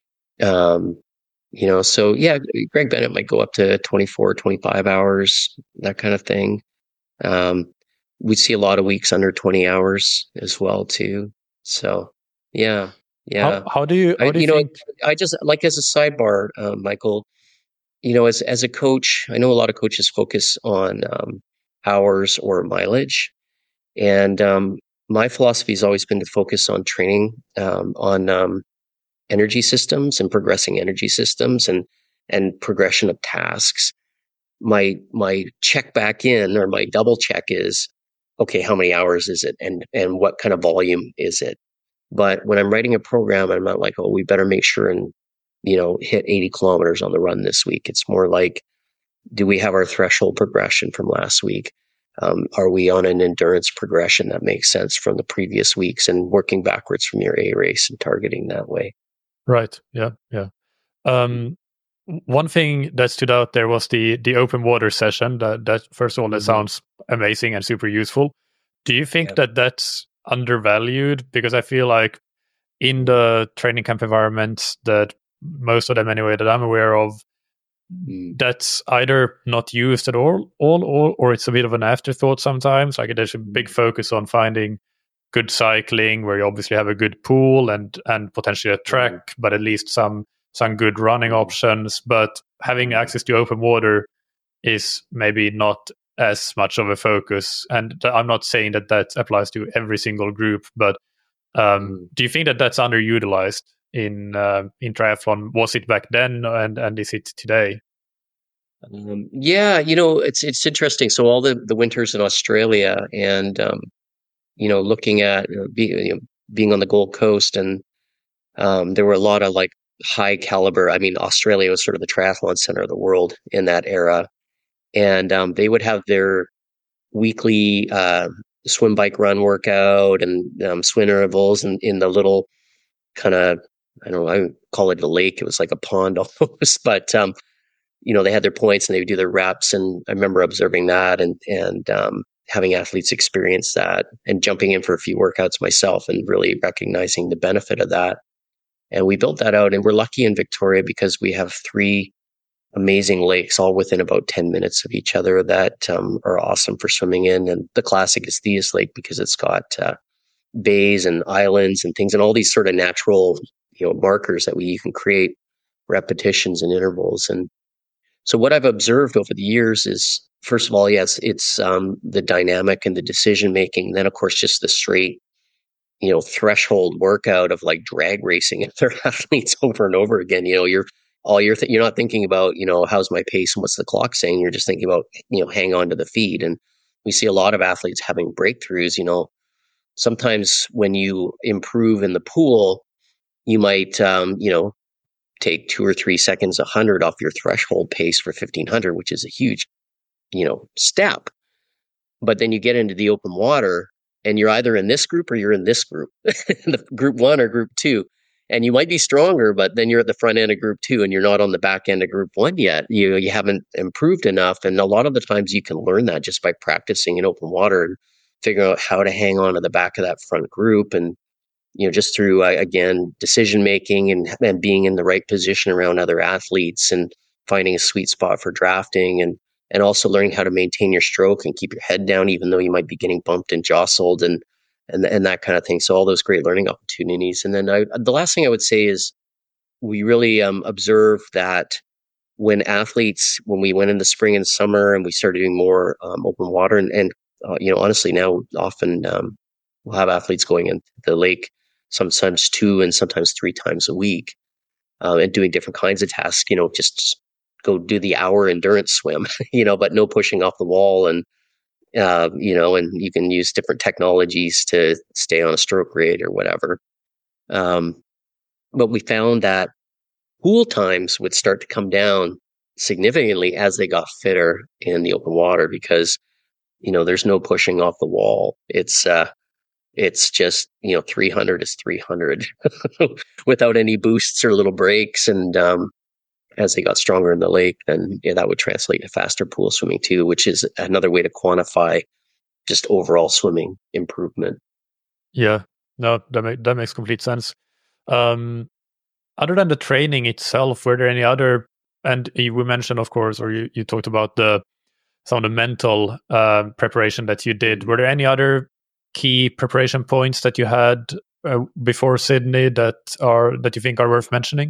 [SPEAKER 2] Um, you know, so yeah, Greg Bennett might go up to twenty-four, twenty-five hours, that kind of thing. Um, we see a lot of weeks under twenty hours as well too. So yeah, yeah.
[SPEAKER 1] How, how do you, how
[SPEAKER 2] I,
[SPEAKER 1] do you,
[SPEAKER 2] you know,
[SPEAKER 1] think...
[SPEAKER 2] I just like as a sidebar, uh, Michael, you know, as, as a coach, I know a lot of coaches focus on, um, hours or mileage. And, um, my philosophy has always been to focus on training, um, on, um, energy systems and progressing energy systems and and progression of tasks. My my check back in or my double check is, okay, how many hours is it and and what kind of volume is it? But when I'm writing a program, I'm not like, oh, we better make sure and, you know, hit eighty kilometers on the run this week. It's more like, do we have our threshold progression from last week? Um, are we on an endurance progression that makes sense from the previous weeks and working backwards from your A race and targeting that way?
[SPEAKER 1] Right. Yeah. Yeah. Um, one thing that stood out there was the the open water session. That that first of all, that mm-hmm. sounds amazing and super useful. Do you think yeah. that that's undervalued? Because I feel like in the training camp environment, that most of them anyway that I'm aware of, mm. that's either not used at all, all, or or it's a bit of an afterthought sometimes. Like there's a big focus on finding good cycling where you obviously have a good pool and and potentially a track, mm. but at least some some good running options. But having access to open water is maybe not as much of a focus. And th- I'm not saying that that applies to every single group, but um, mm. do you think that that's underutilized in uh, in triathlon? Was it back then, and and is it today?
[SPEAKER 2] Um, yeah, you know, it's it's interesting. So all the the winters in Australia and um, you know, looking at you know, be, you know, being on the Gold Coast, and um, there were a lot of like high caliber. I mean, Australia was sort of the triathlon center of the world in that era, and um, they would have their weekly uh, swim, bike, run workout and um, swim intervals, and in the little kind of, I don't know, I would call it a lake. It was like a pond almost, but um, you know, they had their points and they would do their reps, and I remember observing that and and um, having athletes experience that and jumping in for a few workouts myself and really recognizing the benefit of that. And we built that out, and we're lucky in Victoria because we have three amazing lakes all within about ten minutes of each other that um, are awesome for swimming in. And the classic is Theus Lake because it's got uh, bays and islands and things and all these sort of natural, you know, markers that we you can create repetitions and intervals. And so what I've observed over the years is, first of all, yes, it's um, the dynamic and the decision making. Then, of course, just the straight, you know, threshold workout of like drag racing and their athletes over and over again. You know, you're all you're th- you're not thinking about, you know, how's my pace and what's the clock saying. You're just thinking about, you know, hang on to the feed. And we see a lot of athletes having breakthroughs. You know, sometimes when you improve in the pool, you might, um, you know, take two or three seconds, a hundred off your threshold pace for fifteen hundred, which is a huge, you know, step. But then you get into the open water and you're either in this group or you're in this group, the group one or group two. And you might be stronger, but then you're at the front end of group two and you're not on the back end of group one yet. You you haven't improved enough. And a lot of the times you can learn that just by practicing in open water and figuring out how to hang on to the back of that front group. And, you know, just through, uh, again, decision making and, and being in the right position around other athletes and finding a sweet spot for drafting, and and also learning how to maintain your stroke and keep your head down, even though you might be getting bumped and jostled and and and that kind of thing. So all those great learning opportunities. And then I, the last thing I would say is we really um, observe that when athletes, when we went in the spring and summer and we started doing more um, open water, and, and uh, you know, honestly, now often um, we'll have athletes going into the lake sometimes two and sometimes three times a week uh, and doing different kinds of tasks, you know, just go do the hour endurance swim, you know, but no pushing off the wall. And Uh, you know, and you can use different technologies to stay on a stroke rate or whatever. Um, but we found that pool times would start to come down significantly as they got fitter in the open water because, you know, there's no pushing off the wall. It's, uh, it's just, you know, three hundred is three hundred without any boosts or little breaks. And, um, as they got stronger in the lake, then yeah, that would translate to faster pool swimming too, which is another way to quantify just overall swimming improvement.
[SPEAKER 1] Yeah, no, that, make, that makes complete sense. Um, other than the training itself, were there any other, and you we mentioned, of course, or you, you talked about the some of the mental uh, preparation that you did. Were there any other key preparation points that you had uh, before Sydney that are that you think are worth mentioning?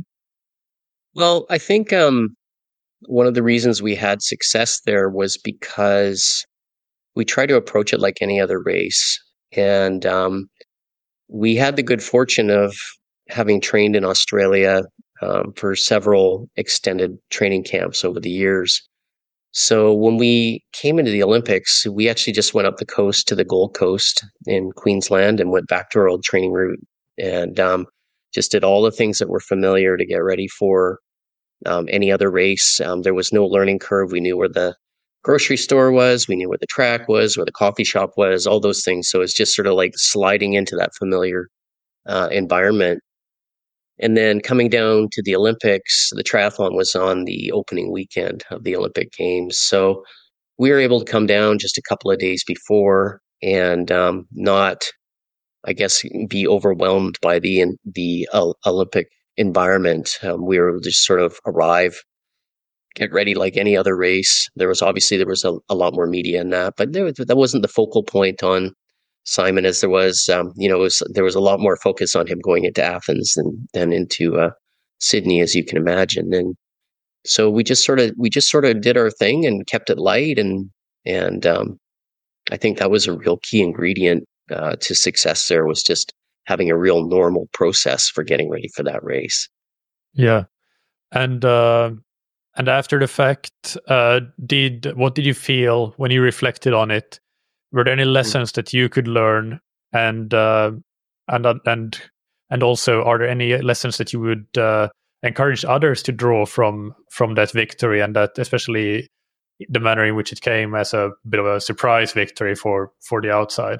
[SPEAKER 2] Well, I think um, one of the reasons we had success there was because we tried to approach it like any other race. And um, we had the good fortune of having trained in Australia um, for several extended training camps over the years. So when we came into the Olympics, we actually just went up the coast to the Gold Coast in Queensland and went back to our old training route and um, just did all the things that were familiar to get ready for um, any other race. Um, there was no learning curve. We knew where the grocery store was. We knew where the track was, where the coffee shop was, all those things. So it's just sort of like sliding into that familiar uh, environment. And then coming down to the Olympics, the triathlon was on the opening weekend of the Olympic Games. So we were able to come down just a couple of days before and um, not, I guess, be overwhelmed by the the uh, Olympic environment. Um, we were able to just sort of arrive, get ready like any other race. There was obviously there was a, a lot more media in that, but there was, that wasn't the focal point on Simon as there was, um, you know, it was, there was a lot more focus on him going into Athens than than into uh, Sydney, as you can imagine. And so we just sort of we just sort of did our thing and kept it light, and and um, I think that was a real key ingredient uh, to success. There was just having a real normal process for getting ready for that race.
[SPEAKER 1] Yeah, and uh, and after the fact, uh, did what did you feel when you reflected on it? Were there any lessons that you could learn, and uh, and and and also are there any lessons that you would uh, encourage others to draw from from that victory, and that especially the manner in which it came as a bit of a surprise victory for for the outside?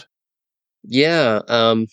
[SPEAKER 2] Yeah, um,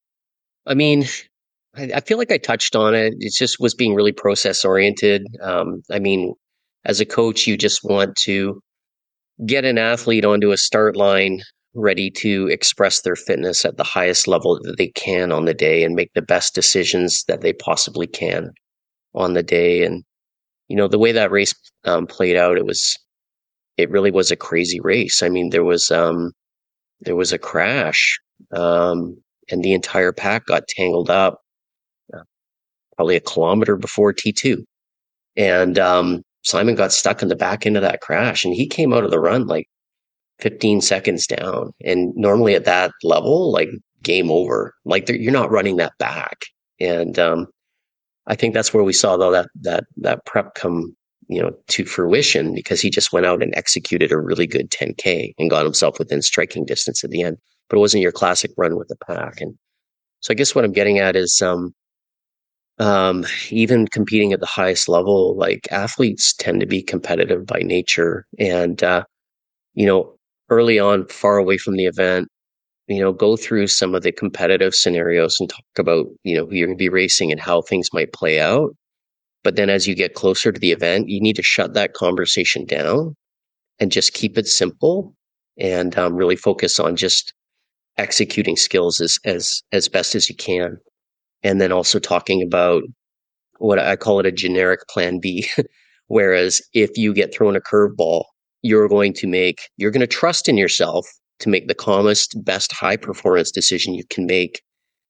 [SPEAKER 2] I mean, I, I feel like I touched on it. It just was being really process oriented. Um, I mean, as a coach, you just want to get an athlete onto a start line ready to express their fitness at the highest level that they can on the day and make the best decisions that they possibly can on the day. And, you know, the way that race um, played out, it was, it really was a crazy race. I mean, there was, um, there was a crash um, and the entire pack got tangled up uh, probably a kilometer before T two. And um, Simon got stuck in the back end of that crash and he came out of the run like fifteen seconds down. And normally at that level, like game over, like you're not running that back. And um, I think that's where we saw though that, that, that prep come, you know, to fruition because he just went out and executed a really good ten K and got himself within striking distance at the end, but it wasn't your classic run with the pack. And so I guess what I'm getting at is, um, um, even competing at the highest level, like athletes tend to be competitive by nature. And, uh, you know, early on, far away from the event, you know, go through some of the competitive scenarios and talk about, you know, who you're going to be racing and how things might play out. But then as you get closer to the event, you need to shut that conversation down and just keep it simple and um, really focus on just executing skills as, as, as best as you can. And then also talking about what I call it a generic plan B. Whereas if you get thrown a curveball, you're going to make, you're going to trust in yourself to make the calmest, best high performance decision you can make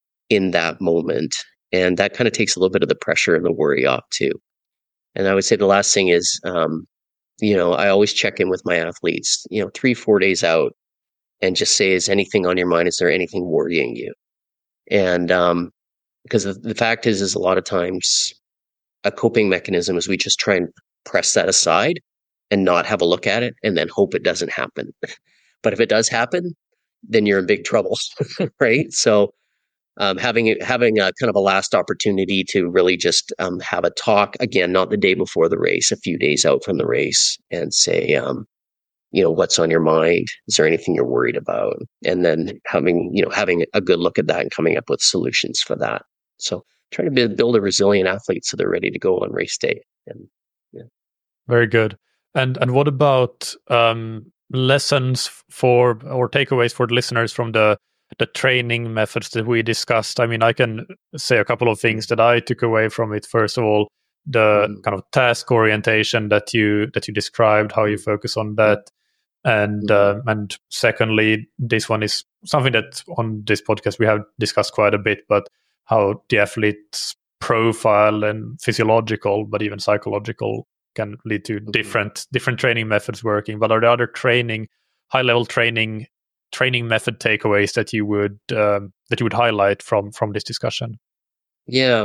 [SPEAKER 2] in that moment. And that kind of takes a little bit of the pressure and the worry off too. And I would say the last thing is, um, you know, I always check in with my athletes, you know, three, four days out and just say, is anything on your mind? Is there anything worrying you? And um, because the, the fact is, is a lot of times a coping mechanism is we just try and press that aside and not have a look at it and then hope it doesn't happen. But if it does happen, then you're in big trouble, right? So um, having having a kind of a last opportunity to really just um, have a talk, again, not the day before the race, a few days out from the race, and say, um, you know, what's on your mind? Is there anything you're worried about? And then having, you know, having a good look at that and coming up with solutions for that. So trying to build a resilient athlete so they're ready to go on race day. And yeah.
[SPEAKER 1] Very good. And and what about um, lessons for or takeaways for the listeners from the the training methods that we discussed? I mean, I can say a couple of things that I took away from it. First of all, the mm. kind of task orientation that you that you described, how you focus on that, and mm. uh, and secondly, this one is something that on this podcast we have discussed quite a bit, but how the athlete's profile and physiological, but even psychological, can lead to mm-hmm. different different training methods working. But are there other training, high level training training method takeaways that you would um, that you would highlight from from this discussion?
[SPEAKER 2] Yeah,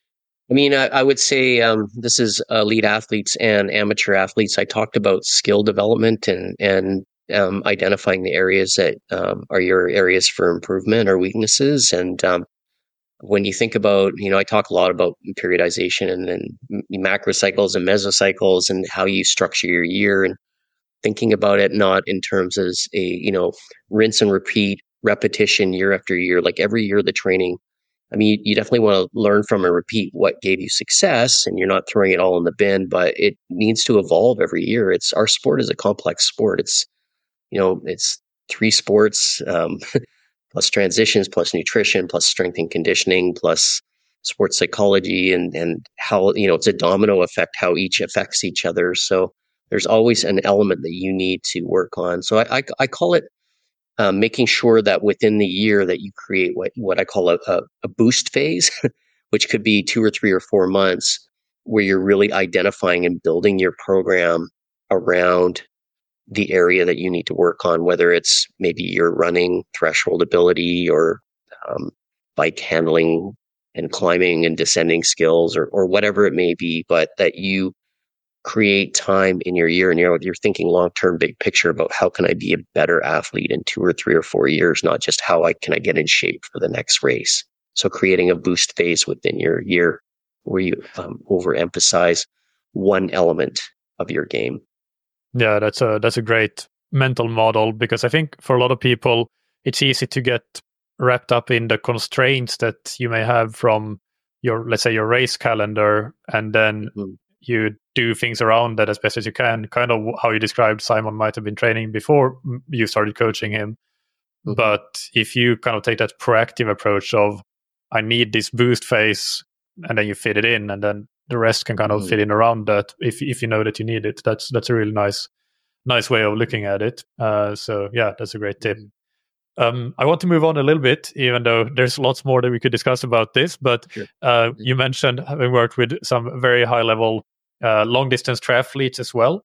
[SPEAKER 2] I mean, I, I would say um, this is elite athletes and amateur athletes. I talked about skill development and and um, identifying the areas that um, are your areas for improvement or weaknesses. And um, when you think about, you know, I talk a lot about periodization and then macrocycles and mesocycles and how you structure your year, and thinking about it not in terms as a, you know, rinse and repeat repetition year after year. Like every year the training, I mean, you, you definitely want to learn from and repeat what gave you success, and you're not throwing it all in the bin, but it needs to evolve every year. It's, our sport is a complex sport. It's, you know, it's three sports, um, plus transitions, plus nutrition, plus strength and conditioning, plus sports psychology, and and how, you know, it's a domino effect, how each affects each other. So there's always an element that you need to work on. So I I, I call it um, making sure that within the year that you create what what I call a, a, a boost phase, which could be two or three or four months, where you're really identifying and building your program around the area that you need to work on, whether it's maybe your running threshold ability or um, bike handling and climbing and descending skills, or or whatever it may be, but that you create time in your year and you're, you're thinking long-term big picture about how can I be a better athlete in two or three or four years, not just how I can I get in shape for the next race. So creating a boost phase within your year where you um, overemphasize one element of your game.
[SPEAKER 1] Yeah, that's a that's a great mental model, because I think for a lot of people, it's easy to get wrapped up in the constraints that you may have from your, let's say, your race calendar, and then mm-hmm. you do things around that as best as you can. Kind of how you described Simon might have been training before you started coaching him. Mm-hmm. But if you kind of take that proactive approach of, I need this boost phase, and then you fit it in, and then the rest can kind of mm. fit in around that if if you know that you need it. That's that's a really nice nice way of looking at it. Uh, so yeah, that's a great tip. Um, I want to move on a little bit, even though there's lots more that we could discuss about this. But sure. uh, you mentioned having worked with some very high level uh, long distance triathletes as well.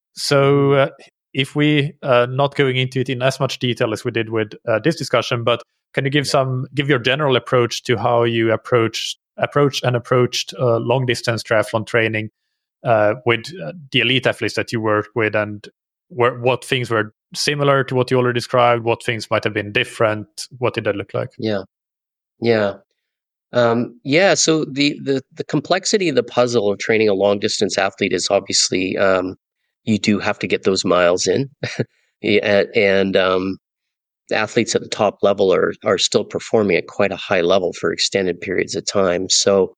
[SPEAKER 1] So uh, if we uh, not going into it in as much detail as we did with uh, this discussion, but can you give yeah. some give your general approach to how you approach approach and approached uh, long distance triathlon training uh, with uh, the elite athletes that you worked with, and where, what things were similar to what you already described, what things might have been different, what did that look like?
[SPEAKER 2] Yeah, yeah. Um, yeah, so the, the the complexity of the puzzle of training a long distance athlete is obviously um, you do have to get those miles in, yeah, and um, the athletes at the top level are are still performing at quite a high level for extended periods of time. So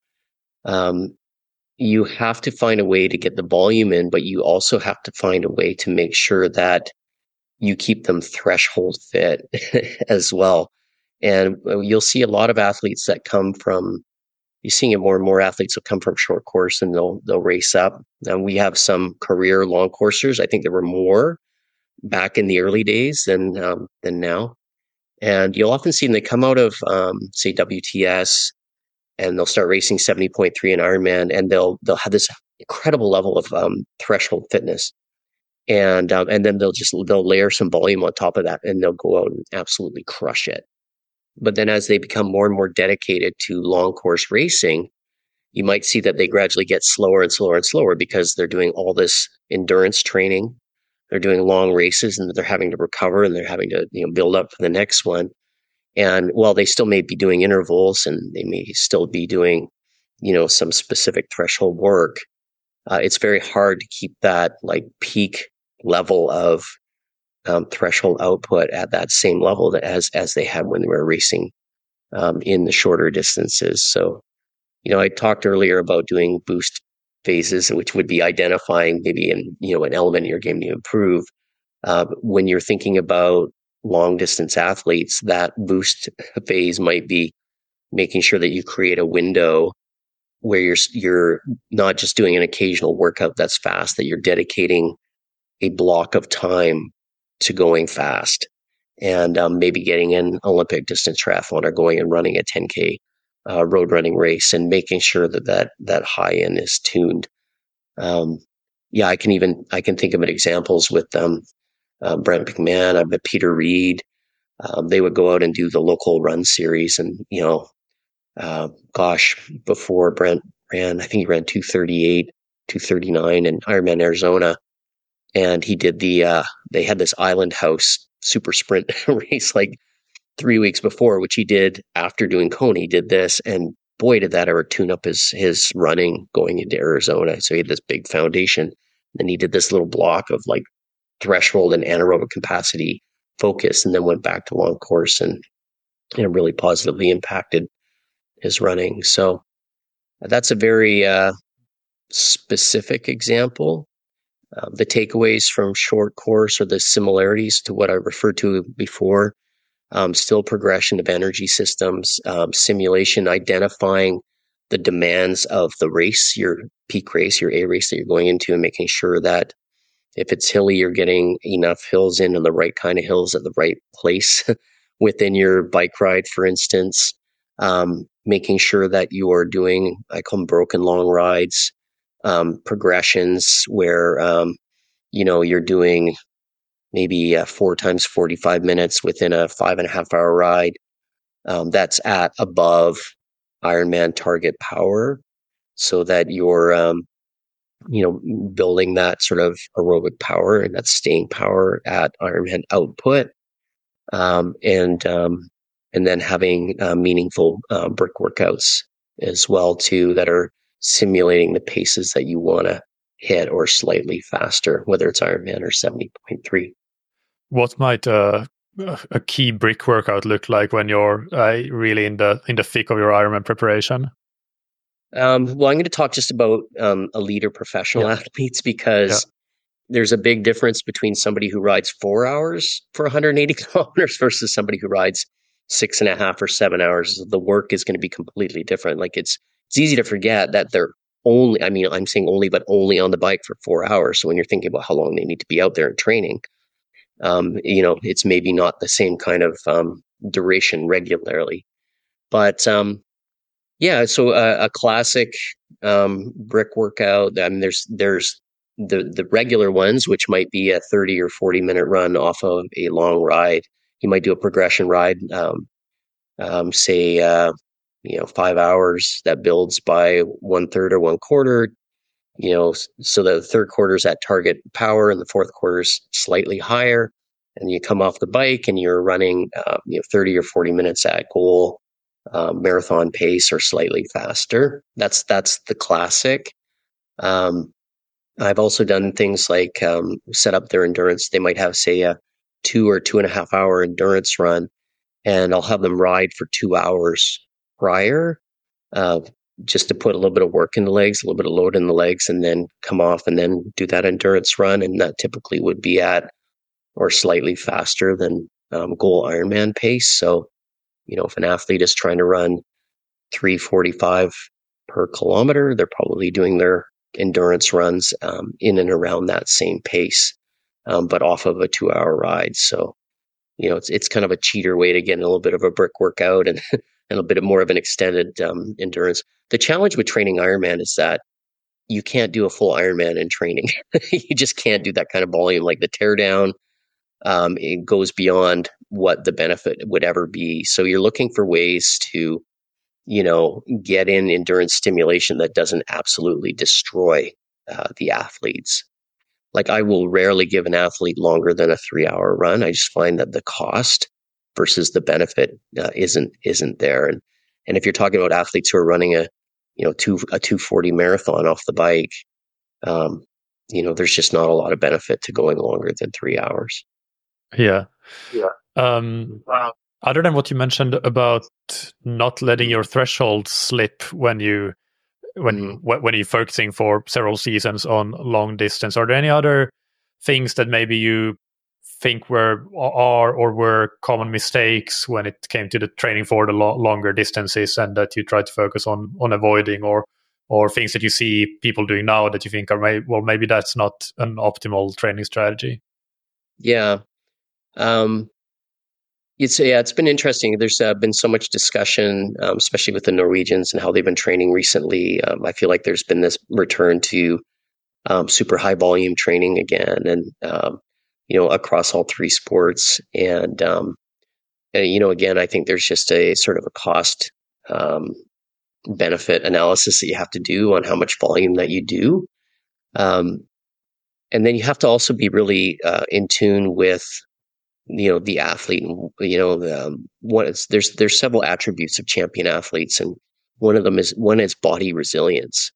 [SPEAKER 2] um, you have to find a way to get the volume in, but you also have to find a way to make sure that you keep them threshold fit as well. And uh, you'll see a lot of athletes that come from you're seeing it more and more athletes will come from short course and they'll they'll race up. And we have some career long coursers. I think there were more back in the early days than um, than now. And you'll often see them, they come out of um, say W T S and they'll start racing seventy point three in Ironman, and they'll they'll have this incredible level of um, threshold fitness. And um, and then they'll just they'll layer some volume on top of that, and they'll go out and absolutely crush it. But then as they become more and more dedicated to long course racing, you might see that they gradually get slower and slower and slower because they're doing all this endurance training. They're doing long races and they're having to recover and they're having to, you know, build up for the next one. And while they still may be doing intervals and they may still be doing, you know, some specific threshold work, uh, it's very hard to keep that like peak level of um, threshold output at that same level that as as they had when they were racing um, in the shorter distances. So, you know, I talked earlier about doing boost phases, which would be identifying maybe in, you know, an element in your game to improve. Uh, when you're thinking about long distance athletes, that boost phase might be making sure that you create a window where you're you're not just doing an occasional workout that's fast, that you're dedicating a block of time to going fast, and um, maybe getting an Olympic distance triathlon or going and running a ten K uh, road running race and making sure that that, that high end is tuned. Um, yeah, I can even I can think of examples with um, uh, Brent McMahon, I bet Peter Reed. Um, they would go out and do the local run series, and you know, uh, gosh, before Brent ran, I think he ran two thirty-eight, two thirty-nine in Ironman Arizona, and he did the. Uh, they had this Island House super sprint race like three weeks before, which he did after doing Kona. He did this, and boy, did that ever tune up his his running going into Arizona. So he had this big foundation. Then he did this little block of like threshold and anaerobic capacity focus, and then went back to long course, and it really positively impacted his running. So that's a very uh, specific example. Uh, the takeaways from short course are the similarities to what I referred to before. Um, still progression of energy systems, um, simulation, identifying the demands of the race, your peak race, your A race that you're going into, and making sure that if it's hilly, you're getting enough hills in and the right kind of hills at the right place within your bike ride, for instance. Um, making sure that you are doing, I call them broken long rides, um, progressions where, um, you know, you're doing maybe uh, four times forty-five minutes within a five and a half hour ride. Um, that's at above Ironman target power, so that you're, um, you know, building that sort of aerobic power and that staying power at Ironman output, um, and um, and then having uh, meaningful uh, brick workouts as well too that are simulating the paces that you want to hit or slightly faster, whether it's Ironman or seventy point three.
[SPEAKER 1] What might uh, a key brick workout look like when you're uh, really in the in the thick of your Ironman preparation?
[SPEAKER 2] Um, well, I'm going to talk just about um, elite or professional yeah. athletes, because yeah. there's a big difference between somebody who rides four hours for one hundred eighty kilometers versus somebody who rides six and a half or seven hours. The work is going to be completely different. Like it's it's easy to forget that they're only, I mean, I'm saying only, but only on the bike for four hours. So when you're thinking about how long they need to be out there and training, um, you know, it's maybe not the same kind of um, duration regularly. But um, yeah, so a, a classic um, brick workout. I mean, there's there's the the regular ones, which might be a thirty or forty minute run off of a long ride. You might do a progression ride, um, um, say uh, you know five hours that builds by one third or one quarter. You know, so the third quarter is at target power, and the fourth quarter is slightly higher. And you come off the bike, and you're running uh, you know thirty or forty minutes at goal. uh, marathon pace or slightly faster. That's that's the classic. Um, I've also done things like um, set up their endurance. They might have, say, a two or two and a half hour endurance run, and I'll have them ride for two hours prior, uh, just to put a little bit of work in the legs, a little bit of load in the legs, and then come off and then do that endurance run. And that typically would be at or slightly faster than um, goal Ironman pace. So, you know, if an athlete is trying to run three forty-five per kilometer, they're probably doing their endurance runs um, in and around that same pace, um, but off of a two hour ride. So, you know, it's it's kind of a cheater way to get in a little bit of a brick workout and, and a bit more of an extended um, endurance. The challenge with training Ironman is that you can't do a full Ironman in training. You just can't do that kind of volume. Like the teardown, um, it goes beyond what the benefit would ever be. So you're looking for ways to, you know, get in endurance stimulation that doesn't absolutely destroy uh, the athletes. Like I will rarely give an athlete longer than a three hour run. I just find that the cost versus the benefit uh, isn't isn't there. And and if you're talking about athletes who are running a, you know, two a two forty marathon off the bike, um, you know, there's just not a lot of benefit to going longer than three hours.
[SPEAKER 1] Yeah. Yeah. Um, wow. Other than what you mentioned about not letting your threshold slip when you when mm. when you're focusing for several seasons on long distance, are there any other things that maybe you think were are or were common mistakes when it came to the training for the lo- longer distances, and that you try to focus on on avoiding, or or things that you see people doing now that you think are may- well maybe that's not an optimal training strategy?
[SPEAKER 2] Yeah. Um, It's yeah, it's been interesting. There's uh, been so much discussion, um, especially with the Norwegians and how they've been training recently. Um, I feel like there's been this return to um, super high volume training again, and um, you know, across all three sports. And, um, and you know, again, I think there's just a sort of a cost um, benefit analysis that you have to do on how much volume that you do, um, and then you have to also be really uh, in tune with, you know, the athlete. You know, the, um, what is there's there's several attributes of champion athletes, and one of them is one is body resilience.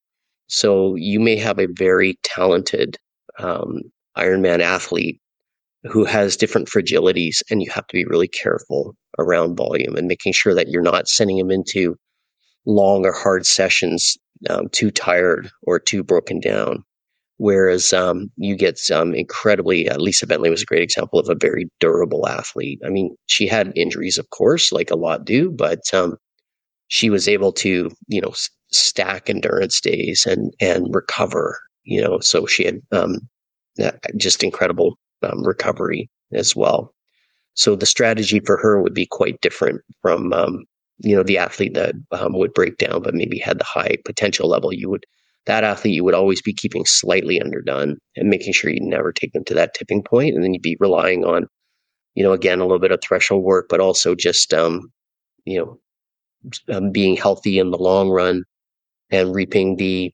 [SPEAKER 2] So you may have a very talented um, Ironman athlete who has different fragilities, and you have to be really careful around volume and making sure that you're not sending him into long or hard sessions um, too tired or too broken down. Whereas um, you get some incredibly, uh, Lisa Bentley was a great example of a very durable athlete. I mean, she had injuries, of course, like a lot do, but um, she was able to, you know, s- stack endurance days and and recover. You know, so she had um, uh, just incredible um, recovery as well. So the strategy for her would be quite different from, um, you know, the athlete that um, would break down, but maybe had the high potential level. You would, that athlete, you would always be keeping slightly underdone and making sure you never take them to that tipping point. And then you'd be relying on, you know, again, a little bit of threshold work, but also just, um, you know, um, being healthy in the long run and reaping the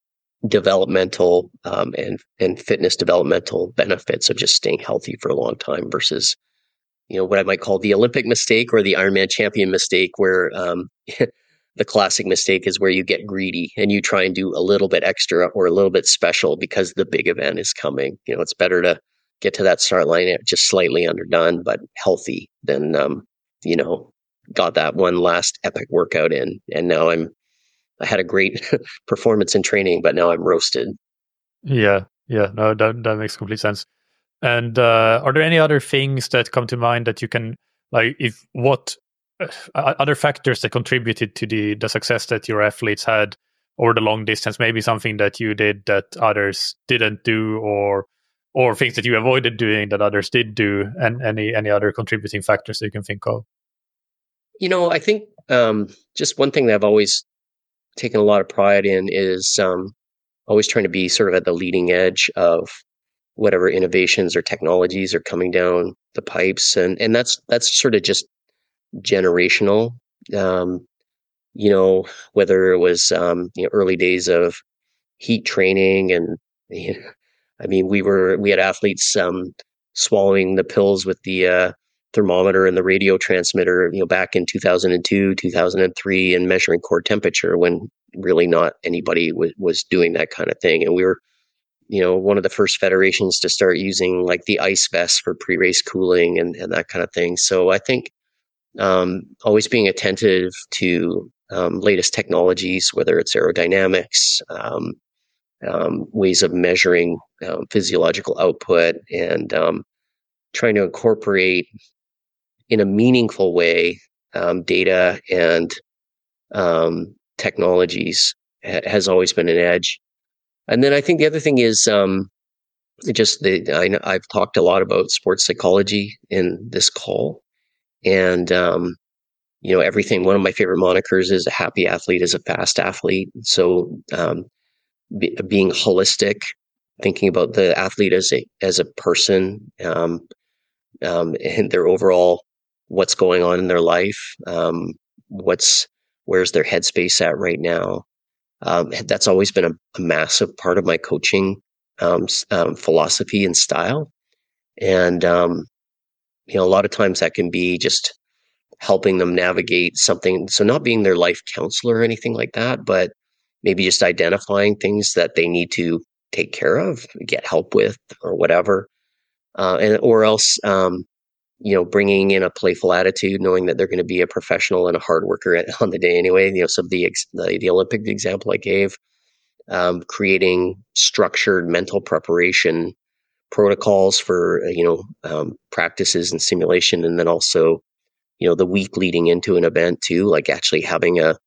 [SPEAKER 2] developmental um, and, and fitness developmental benefits of just staying healthy for a long time versus, you know, what I might call the Olympic mistake or the Ironman champion mistake, where um, the classic mistake is where you get greedy and you try and do a little bit extra or a little bit special because the big event is coming. You know, it's better to get to that start line just slightly underdone, but healthy than, um, you know, got that one last epic workout in. And now I'm, I had a great performance in training, but now I'm roasted.
[SPEAKER 1] Yeah. Yeah. No, that, that makes complete sense. And uh, are there any other things that come to mind that you can, like, if what uh, other factors that contributed to the the success that your athletes had over the long distance? Maybe something that you did that others didn't do, or or things that you avoided doing that others did do, and any any other contributing factors that you can think of?
[SPEAKER 2] You know, I think um, just one thing that I've always taken a lot of pride in is um, always trying to be sort of at the leading edge of whatever innovations or technologies are coming down the pipes, and and that's that's sort of just generational. Um, you know, whether it was um, you know, early days of heat training, and you know, I mean, we were we had athletes um, swallowing the pills with the uh, thermometer and the radio transmitter, you know, back in two thousand two, two thousand three, and measuring core temperature when really not anybody w- was doing that kind of thing. And we were, you know, one of the first federations to start using like the ice vest for pre-race cooling and, and that kind of thing. So I think um, always being attentive to um, latest technologies, whether it's aerodynamics, um, um, ways of measuring um, physiological output, and um, trying to incorporate in a meaningful way um, data and um, technologies ha- has always been an edge. And then I think the other thing is um, just the I know I've talked a lot about sports psychology in this call, and um, you know everything. One of my favorite monikers is a happy athlete is a fast athlete. So um, be, being holistic, thinking about the athlete as a as a person, um, um, and their overall what's going on in their life, um, what's where's their headspace at right now. Um, that's always been a, a massive part of my coaching um, um, philosophy and style. And, um, you know, a lot of times that can be just helping them navigate something. So not being their life counselor or anything like that, but maybe just identifying things that they need to take care of, get help with, or whatever. Uh, and or else, um, you know, bringing in a playful attitude, knowing that they're going to be a professional and a hard worker on the day anyway. You know, so the the, the Olympic example I gave, um, creating structured mental preparation protocols for you know um, practices and simulation, and then also you know the week leading into an event too, like actually having a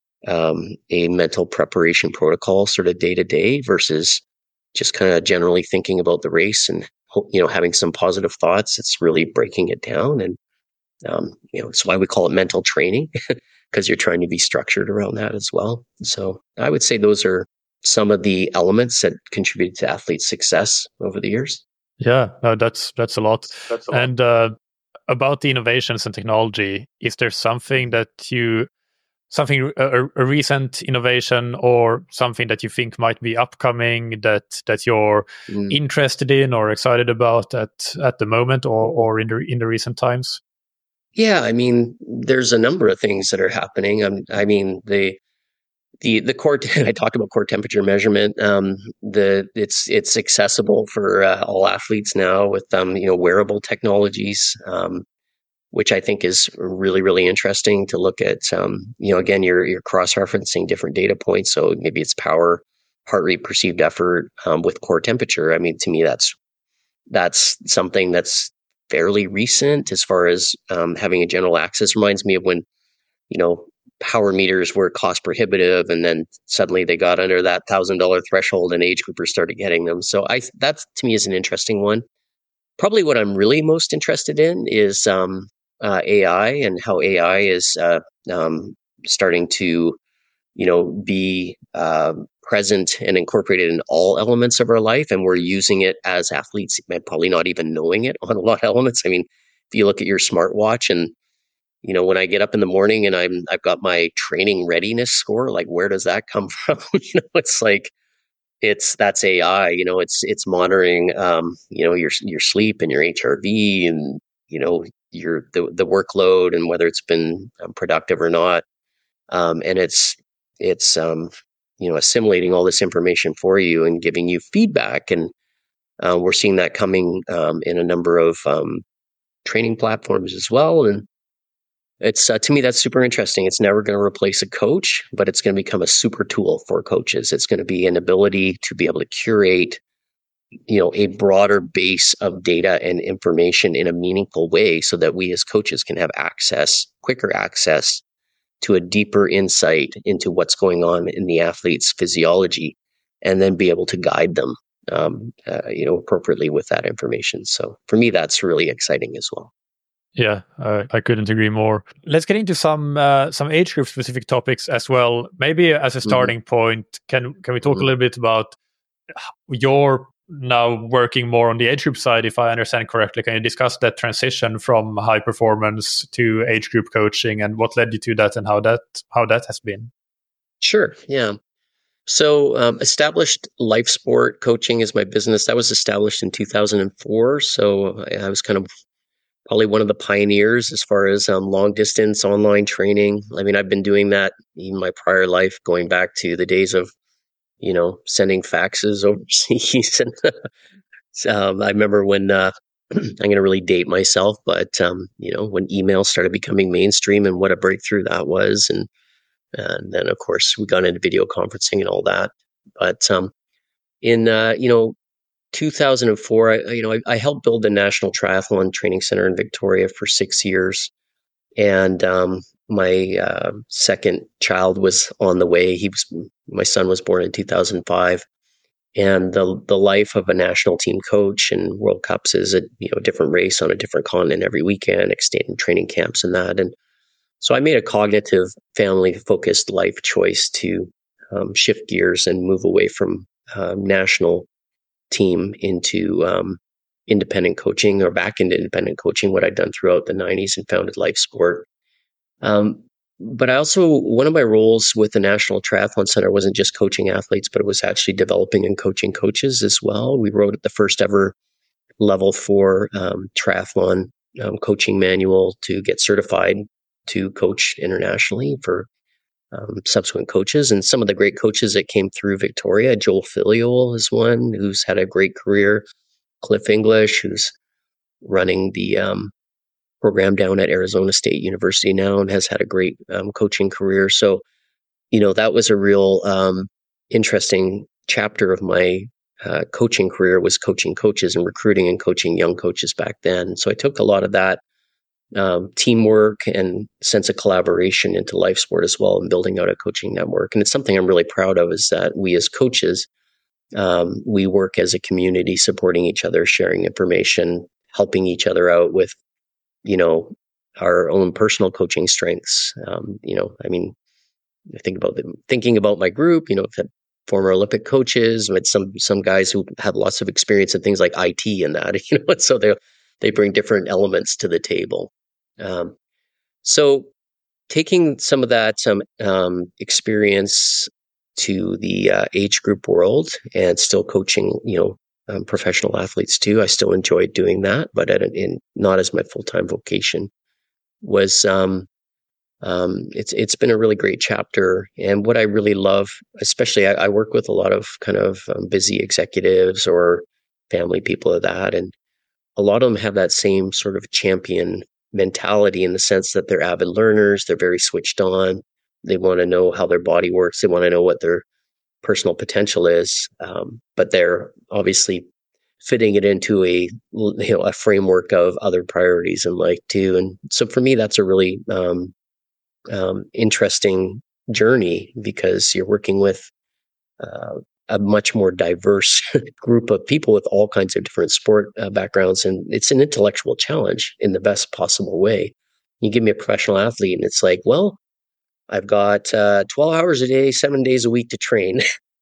[SPEAKER 2] um, a mental preparation protocol sort of day to day versus just kind of generally thinking about the race and you know having some positive thoughts. It's really breaking it down, and um, you know it's why we call it mental training because you're trying to be structured around that as well. So I would say those are some of the elements that contributed to athletes' success over the years.
[SPEAKER 1] Yeah, no, that's that's a lot.
[SPEAKER 2] That's a lot.
[SPEAKER 1] And uh, about the innovations and technology, is there something that you, something a, a recent innovation or something that you think might be upcoming that that you're mm. interested in or excited about at at the moment or or in the in the recent times?
[SPEAKER 2] Yeah, I mean, there's a number of things that are happening. Um, I mean, the the the core. I talked about core temperature measurement. Um, the it's it's accessible for uh, all athletes now with um, you know wearable technologies, um, which I think is really really interesting to look at. Um, you know, again, you're you're cross referencing different data points. So maybe it's power, heart rate, perceived effort um, with core temperature. I mean, to me, that's that's something that's fairly recent as far as um, having a general access. Reminds me of when, you know, power meters were cost prohibitive, and then suddenly they got under that thousand dollar threshold, and age groupers started getting them. So I that to me is an interesting one. Probably what I'm really most interested in is um, uh, A I and how A I is uh, um, starting to, you know, be uh, present and incorporated in all elements of our life, and we're using it as athletes, probably not even knowing it on a lot of elements. I mean, if you look at your smartwatch, and you know, when I get up in the morning and I'm I've got my training readiness score, like where does that come from? you know, it's like it's that's A I. You know, it's it's monitoring, um, you know, your your sleep and your H R V, and you know your the the workload and whether it's been um, productive or not, um, and it's it's um, you know assimilating all this information for you and giving you feedback, and uh, we're seeing that coming um, in a number of um, training platforms as well. And it's uh, to me that's super interesting. It's never going to replace a coach, but it's going to become a super tool for coaches. It's going to be an ability to be able to curate, you know, a broader base of data and information in a meaningful way, so that we as coaches can have access, quicker access to a deeper insight into what's going on in the athlete's physiology, and then be able to guide them, um, uh, you know, appropriately with that information. So for me, that's really exciting as well.
[SPEAKER 1] Yeah, uh, I couldn't agree more. Let's get into some uh, some age group specific topics as well. Maybe as a starting mm-hmm. point, can can we talk mm-hmm. a little bit about your now working more on the age group side, if I understand correctly? Can you discuss that transition from high performance to age group coaching and what led you to that and how that how that has been?
[SPEAKER 2] Sure. Yeah. So um, established life sport coaching is my business. That was established in two thousand four. So I was kind of probably one of the pioneers as far as um, long distance online training. I mean, I've been doing that in my prior life, going back to the days of, you know, sending faxes overseas. And um, I remember when, uh, I'm going to really date myself, but, um, you know, when email started becoming mainstream and what a breakthrough that was. And, and then, of course, we got into video conferencing and all that. But um, in, uh, you know, two thousand four, I, you know, I, I helped build the National Triathlon Training Center in Victoria for six years. And um, my uh, second child was on the way. He was, my son was born in two thousand five. And the the life of a national team coach and World Cups is a you know different race on a different continent every weekend, extended training camps and that. And so I made a cognitive, family-focused life choice to um, shift gears and move away from um, national team into um, independent coaching, or back into independent coaching, what I'd done throughout the nineties, and founded Life Sport. Um, but I also, one of my roles with the National Triathlon Center wasn't just coaching athletes, but it was actually developing and coaching coaches as well. We wrote the first ever level four um, triathlon um, coaching manual to get certified to coach internationally for um, subsequent coaches. And some of the great coaches that came through Victoria, Joel Filiol is one who's had a great career. Cliff English, who's running the um, program down at Arizona State University now and has had a great um, coaching career. So, you know, that was a real um, interesting chapter of my uh, coaching career, was coaching coaches and recruiting and coaching young coaches back then. So I took a lot of that um, teamwork and sense of collaboration into Life Sport as well, and building out a coaching network. And it's something I'm really proud of, is that we as coaches, um, we work as a community, supporting each other, sharing information, helping each other out with, you know, our own personal coaching strengths. Um, you know, I mean, I think about them, thinking about my group, you know, I've had former Olympic coaches, with some, some guys who have lots of experience in things like I T and that, you know, so they, they bring different elements to the table. Um, so taking some of that, um, um, experience to the uh, age group world, and still coaching, you know, Um, professional athletes too. I still enjoyed doing that, but at an, in not as my full-time vocation. Was um, um, it's it's been a really great chapter. And what I really love, especially I, I work with a lot of kind of um, busy executives or family people of that, and a lot of them have that same sort of champion mentality, in the sense that they're avid learners, they're very switched on, they want to know how their body works, they want to know what their personal potential is, um, but they're obviously fitting it into a you know a framework of other priorities in life too. And so for me, that's a really um, um, interesting journey, because you're working with uh, a much more diverse group of people with all kinds of different sport uh, backgrounds, and it's an intellectual challenge in the best possible way. You give me a professional athlete, and it's like, well, I've got uh, twelve hours a day, seven days a week to train.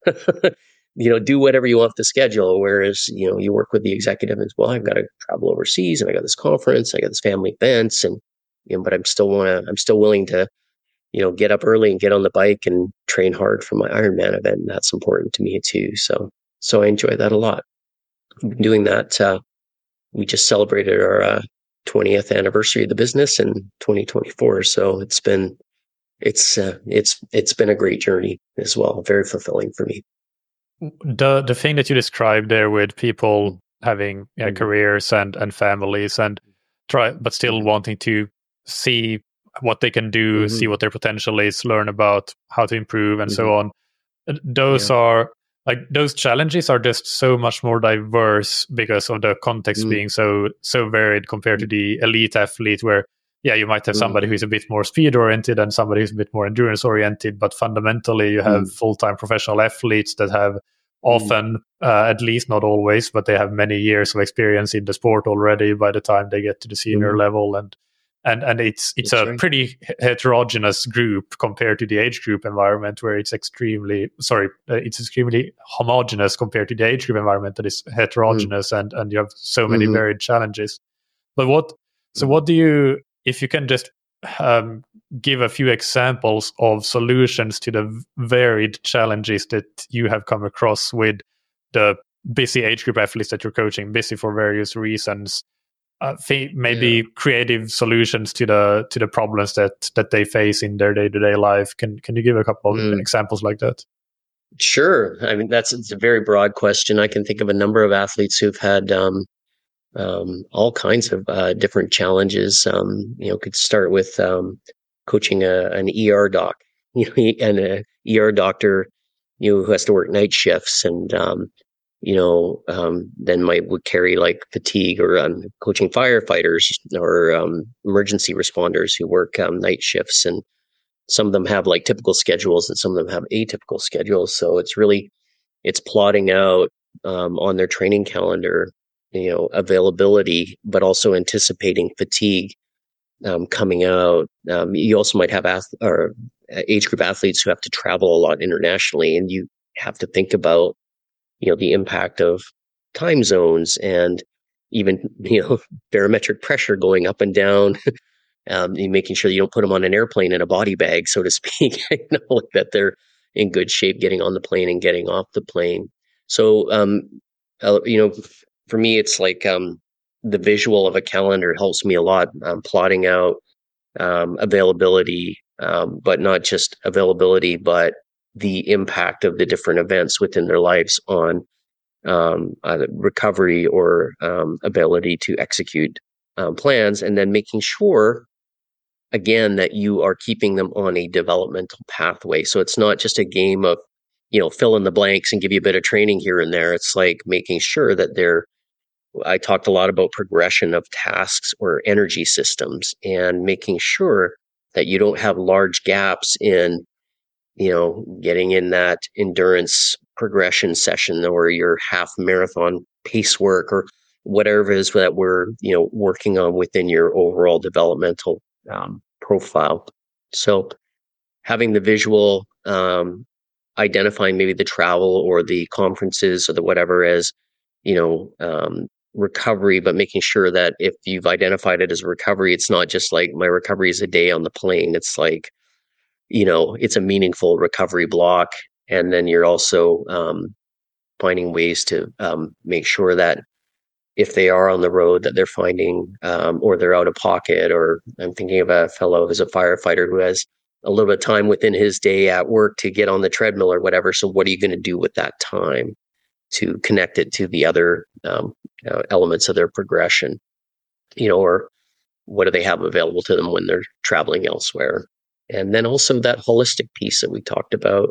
[SPEAKER 2] You know, do whatever you want with the schedule. Whereas, you know, you work with the executive and, well, I've got to travel overseas, and I got this conference, I got this family events, and, you know, but I'm still want to, I'm still willing to, you know, get up early and get on the bike and train hard for my Ironman event. And that's important to me too. So, so I enjoy that a lot. I've been doing that. Uh, we just celebrated our uh, twentieth anniversary of the business in twenty twenty-four. So it's been, It's uh, it's it's been a great journey as well, very fulfilling for me.
[SPEAKER 1] The the thing that you described there, with people having yeah, mm-hmm. careers and, and families, and try but still mm-hmm. wanting to see what they can do, mm-hmm. see what their potential is, learn about how to improve, and mm-hmm. so on. Those yeah. are like those challenges are just so much more diverse because of the context mm-hmm. being so so varied compared to the elite athlete, where yeah, you might have somebody who's a bit more speed oriented and somebody who's a bit more endurance oriented, but fundamentally you have mm. full-time professional athletes that have often, mm. uh, at least not always, but they have many years of experience in the sport already by the time they get to the senior mm. level. And and and it's it's That's a right. pretty heterogeneous group compared to the age group environment, where it's extremely, sorry, uh, it's extremely homogenous compared to the age group environment that is heterogeneous, mm. and, and you have so many mm-hmm. varied challenges. But what, so what do you, if you can just um, give a few examples of solutions to the varied challenges that you have come across with the busy age group athletes that you're coaching, busy for various reasons, uh, th- maybe
[SPEAKER 2] Yeah.
[SPEAKER 1] creative solutions to the to the problems that that they face in their day to day life. Can can you give a couple of
[SPEAKER 2] Mm.
[SPEAKER 1] examples like that?
[SPEAKER 2] Sure. I mean, that's it's a very broad question. I can think of a number of athletes who've had um, um, all kinds of uh, different challenges. Um, you know, could start with um, coaching a, an E R doc, you know, and a E R doctor, you know, who has to work night shifts, and um, you know, um, then might would carry like fatigue, or um, coaching firefighters or um, emergency responders who work um, night shifts, and some of them have like typical schedules, and some of them have atypical schedules. So it's really it's plotting out um, on their training calendar, you know, availability, but also anticipating fatigue um, coming out. Um, you also might have ath- or age group athletes who have to travel a lot internationally, and you have to think about, you know, the impact of time zones and even, you know, barometric pressure going up and down. Um, and making sure you don't put them on an airplane in a body bag, so to speak, you know, like that they're in good shape getting on the plane and getting off the plane. So, um, uh, you know, for me, it's like um, the visual of a calendar helps me a lot. Um, plotting out um, availability, um, but not just availability, but the impact of the different events within their lives on um, either recovery or um, ability to execute um, plans, and then making sure, again, that you are keeping them on a developmental pathway. So it's not just a game of, you know, fill in the blanks and give you a bit of training here and there. It's like making sure that they're, I talked a lot about progression of tasks or energy systems, and making sure that you don't have large gaps in, you know, getting in that endurance progression session or your half marathon pace work or whatever it is that we're, you know, working on within your overall developmental um, profile. So having the visual, um, identifying maybe the travel or the conferences or the whatever as, you know, um, recovery, but making sure that if you've identified it as recovery, it's not just like my recovery is a day on the plane. It's like, you know, it's a meaningful recovery block. And then you're also um, finding ways to um, make sure that if they are on the road, that they're finding um, or they're out of pocket. Or I'm thinking of a fellow who's a firefighter who has a little bit of time within his day at work to get on the treadmill or whatever. So what are you going to do with that time to connect it to the other um, uh, elements of their progression, you know, or what do they have available to them when they're traveling elsewhere? And then also that holistic piece that we talked about,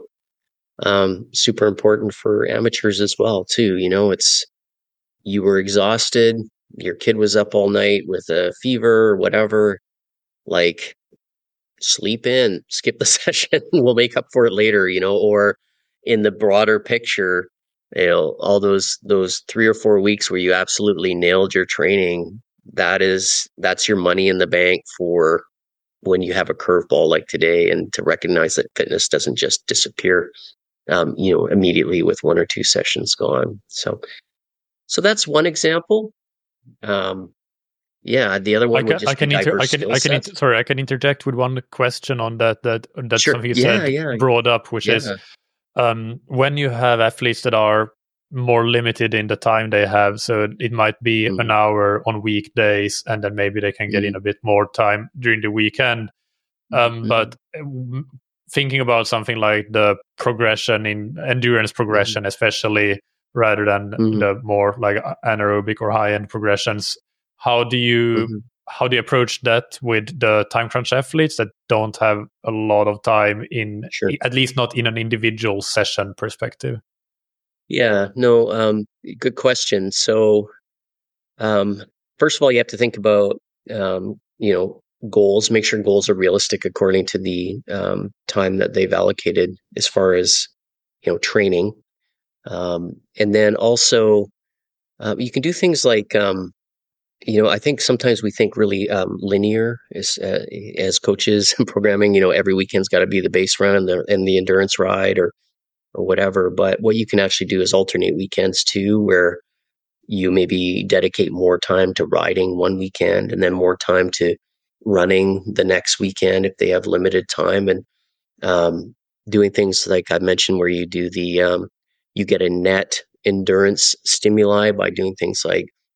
[SPEAKER 2] um, super important for amateurs as well, too. You know, it's, you were exhausted, your kid was up all night with a fever or whatever, like sleep in, skip the session, we'll make up for it later, you know, or in the broader picture, you know, all those, those three or four weeks where you absolutely nailed your training, that is, that's your money in the bank for when you have a curveball like today, and to recognize that fitness doesn't just disappear, um, you know, immediately with one or two sessions gone. So, so that's one example. Um, yeah, the other
[SPEAKER 1] I
[SPEAKER 2] one would
[SPEAKER 1] can, I
[SPEAKER 2] just be
[SPEAKER 1] can, inter- I
[SPEAKER 2] diverse
[SPEAKER 1] can,
[SPEAKER 2] skill
[SPEAKER 1] I can,
[SPEAKER 2] sets.
[SPEAKER 1] inter- sorry, I can interject with one question on that. That that's
[SPEAKER 2] Sure.
[SPEAKER 1] something you
[SPEAKER 2] Yeah,
[SPEAKER 1] said
[SPEAKER 2] yeah,
[SPEAKER 1] brought up, which
[SPEAKER 2] yeah.
[SPEAKER 1] is um, when you have athletes that are more limited in the time they have, so it might be
[SPEAKER 2] Mhm.
[SPEAKER 1] an hour on weekdays, and then maybe they can get in
[SPEAKER 2] Mhm.
[SPEAKER 1] a bit more time during the weekend. Um,
[SPEAKER 2] Mhm.
[SPEAKER 1] but uh, thinking about something like the progression in endurance progression, especially rather than
[SPEAKER 2] Mhm.
[SPEAKER 1] the more like anaerobic or high end progressions, how do you
[SPEAKER 2] Mhm.
[SPEAKER 1] how do you approach that with the time crunch athletes that don't have a lot of time in,
[SPEAKER 2] Sure.
[SPEAKER 1] at least not in an individual session perspective?
[SPEAKER 2] Yeah, no, um, good question. So, um, first of all, you have to think about, um, you know, goals, make sure goals are realistic according to the um, time that they've allocated as far as, you know, training. Um, and then also, uh, you can do things like, um, you know, I think sometimes we think really um, linear as uh, as coaches and programming. You know, every weekend's got to be the base run and the and the endurance ride or or whatever. But what you can actually do is alternate weekends too, where you maybe dedicate more time to riding one weekend and then more time to running the next weekend if they have limited time, and um, doing things like I mentioned where you do the um, you get a net endurance stimuli by doing things like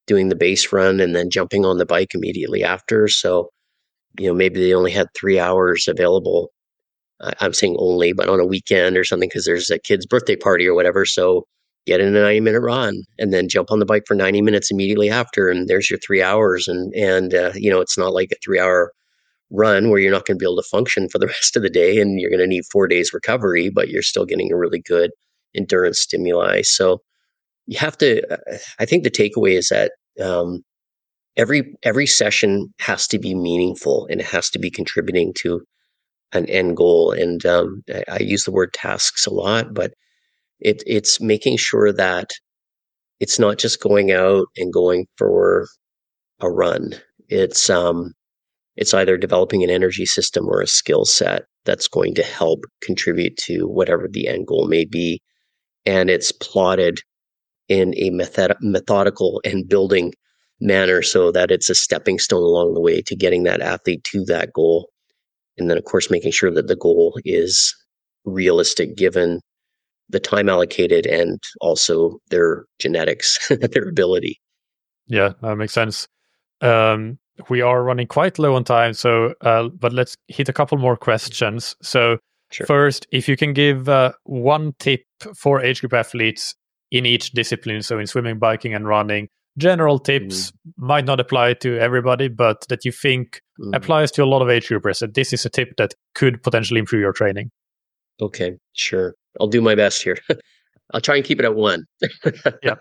[SPEAKER 2] doing the base run and then jumping on the bike immediately after. So, you know, maybe they only had three hours available. Uh, I'm saying only, but on a weekend or something, because there's a kid's birthday party or whatever. So get in a ninety minute run and then jump on the bike for ninety minutes immediately after. And there's your three hours. And, and uh, you know, it's not like a three hour run where you're not going to be able to function for the rest of the day and you're going to need four days recovery, but you're still getting a really good endurance stimuli. So you have to, I think the takeaway is that um, every every session has to be meaningful and it has to be contributing to an end goal. And um, I, I use the word tasks a lot, but it, it's making sure that it's not just going out and going for a run. It's um, it's either developing an energy system or a skill set that's going to help contribute to whatever the end goal may be. And it's plotted in a method- methodical and building manner so that it's a stepping stone along the way to getting that athlete to that goal. And then, of course, making sure that the goal is realistic given the time allocated and also their genetics, their ability.
[SPEAKER 1] Yeah, that makes sense. Um, we are running quite low on time, so uh, but let's hit a couple more questions. So
[SPEAKER 2] Sure.
[SPEAKER 1] First, if you can give uh, one tip for age group athletes in each discipline, so in swimming, biking, and running, general tips mm. might not apply to everybody, but that you think mm. applies to a lot of age groupers, that this is a tip that could potentially improve your training.
[SPEAKER 2] Okay, sure. I'll do my best here. I'll try and keep it at one.
[SPEAKER 1] Yeah.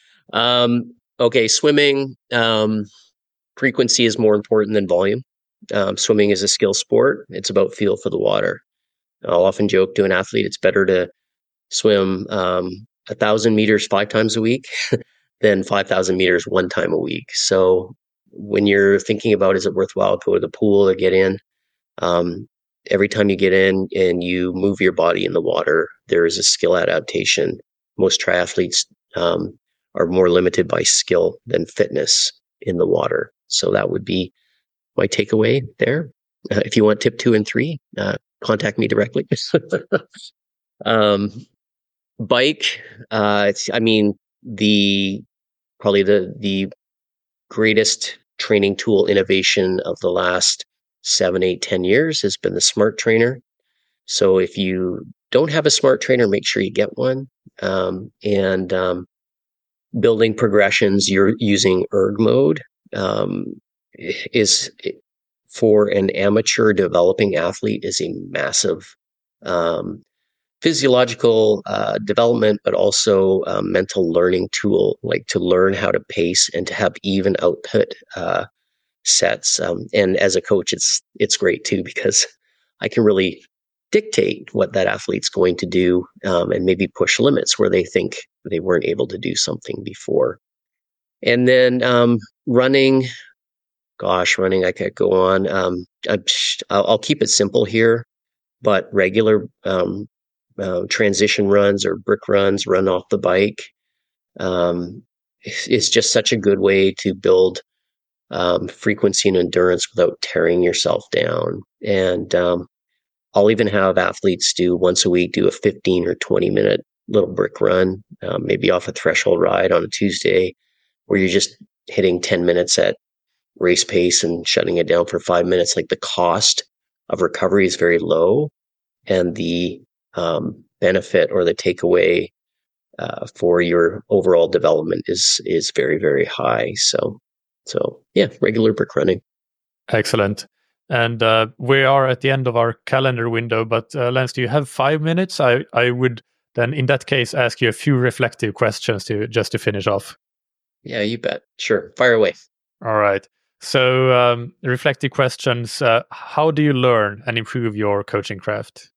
[SPEAKER 2] Um, okay, swimming, um, frequency is more important than volume. Um, swimming is a skill sport. It's about feel for the water. I'll often joke to an athlete, it's better to swim um, a thousand meters five times a week than five thousand meters one time a week. So when you're thinking about, is it worthwhile to go to the pool or get in? Um, every time you get in and you move your body in the water, there is a skill adaptation. Most triathletes um, are more limited by skill than fitness in the water. So that would be my takeaway there. Uh, if you want tip two and three, uh, contact me directly. um, bike, uh, I mean, the probably the the greatest training tool innovation of the last seven, eight, ten years has been the smart trainer. So if you don't have a smart trainer, make sure you get one. Um, and um, building progressions, you're using erg mode um, is for an amateur developing athlete is a massive um, physiological uh, development, but also a mental learning tool, like to learn how to pace and to have even output uh, sets. Um, and as a coach, it's it's great too, because I can really dictate what that athlete's going to do um, and maybe push limits where they think they weren't able to do something before. And then um, running, gosh, running, I could go on. Um, I'm, I'll, I'll keep it simple here, but regular um, uh, transition runs or brick runs, run off the bike, um, is just such a good way to build um, frequency and endurance without tearing yourself down. And um, I'll even have athletes do once a week, do a fifteen or twenty minute little brick run, um, maybe off a threshold ride on a Tuesday, where you're just hitting ten minutes at race pace and shutting it down for five minutes. Like the cost of recovery is very low, and the um, benefit or the takeaway uh, for your overall development is is very, very high. So, so yeah, regular brick running.
[SPEAKER 1] Excellent. And uh, we are at the end of our calendar window, but uh, Lance, do you have five minutes? I, I would then, in that case, ask you a few reflective questions to just to finish off.
[SPEAKER 2] Yeah, you bet. Sure. Fire away.
[SPEAKER 1] All right. So, um, reflective questions. Uh, how do you learn and improve your coaching craft?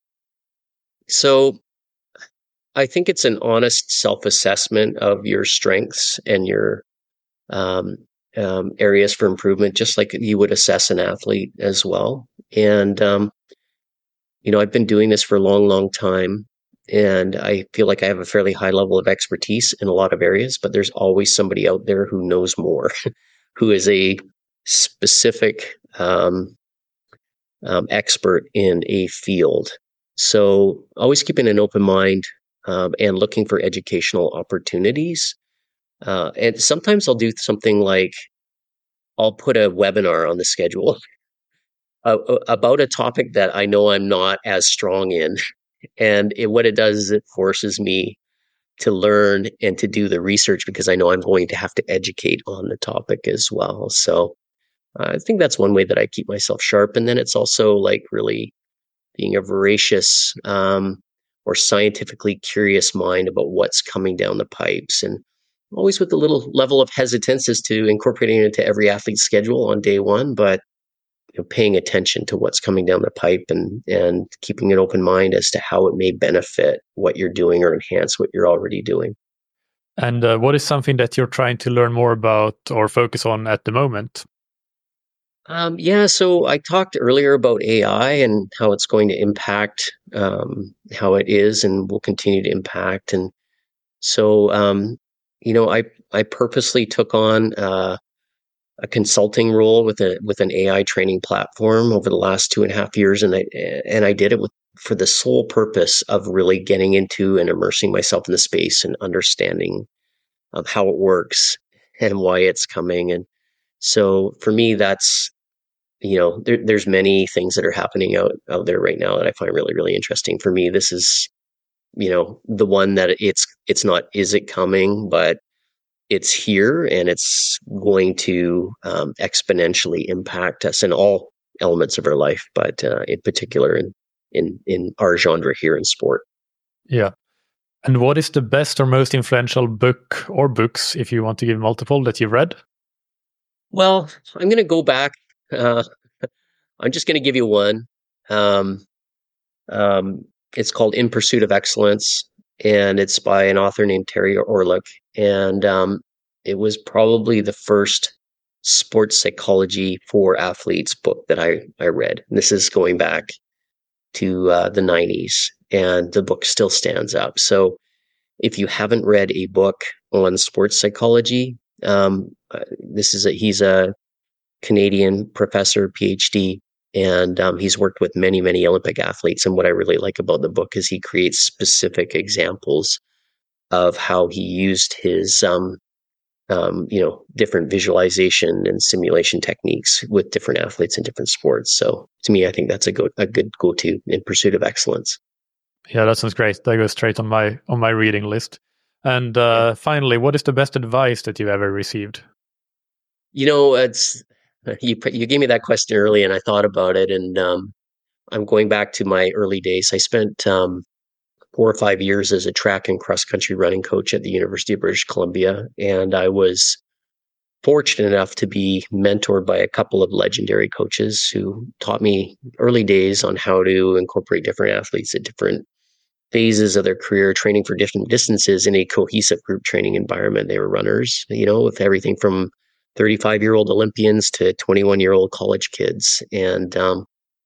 [SPEAKER 2] So, I think it's an honest self-assessment of your strengths and your um, um, areas for improvement, just like you would assess an athlete as well. And, um, you know, I've been doing this for a long, long time, and I feel like I have a fairly high level of expertise in a lot of areas, but there's always somebody out there who knows more, who is a specific um, um, expert in a field. So always keeping an open mind um, and looking for educational opportunities Uh, and sometimes I'll do something like I'll put a webinar on the schedule uh, about a topic that I know I'm not as strong in. And it, what it does is it forces me to learn and to do the research because I know I'm going to have to educate on the topic as well. So uh, I think that's one way that I keep myself sharp. And then it's also like really being a voracious um, or scientifically curious mind about what's coming down the pipes, and always with a little level of hesitance as to incorporating it into every athlete's schedule on day one, but you know, paying attention to what's coming down the pipe and and keeping an open mind as to how it may benefit what you're doing or enhance what you're already doing.
[SPEAKER 1] And uh, what is something that you're trying to learn more about or focus on at the moment?
[SPEAKER 2] Um, yeah, so I talked earlier about A I and how it's going to impact um, how it is and will continue to impact. And so, um, you know, I I purposely took on uh, a consulting role with a with an A I training platform over the last two and a half years, and I and I did it with for the sole purpose of really getting into and immersing myself in the space and understanding of how it works and why it's coming. And so, for me, that's you know, there, there's many things that are happening out out there right now that I find really really interesting. For me, this is you know the one that it's it's not is it coming, but it's here and it's going to um, exponentially impact us in all elements of our life, but uh, in particular in, in in our genre here in sport.
[SPEAKER 1] Yeah. And what is the best or most influential book or books, if you want to give multiple, that you've read?
[SPEAKER 2] Well, I'm going to go back. Uh, I'm just going to give you one. Um, um, it's called In Pursuit of Excellence, and it's by an author named Terry Orlick. And um, it was probably the first sports psychology for athletes book that I, I read. And this is going back to uh, the nineties, and the book still stands up. So if you haven't read a book on sports psychology, um, uh, this is a, he's a Canadian professor, PhD, and um, he's worked with many, many Olympic athletes. And what I really like about the book is he creates specific examples of how he used his, um, um, you know, different visualization and simulation techniques with different athletes in different sports. So to me, I think that's a go a good go-to In Pursuit of Excellence.
[SPEAKER 1] Yeah, that sounds great. That goes straight on my on my reading list. And uh, yeah. Finally, what is the best advice that you've ever received?
[SPEAKER 2] You know, it's you you gave me that question early, and I thought about it, and um, I'm going back to my early days. I spent um, four or five years as a track and cross country running coach at the University of British Columbia, and I was fortunate enough to be mentored by a couple of legendary coaches who taught me early days on how to incorporate different athletes at different phases of their career, training for different distances in a cohesive group training environment. They were runners, you know, with everything from thirty-five-year-old Olympians to twenty-one-year-old college kids. And um,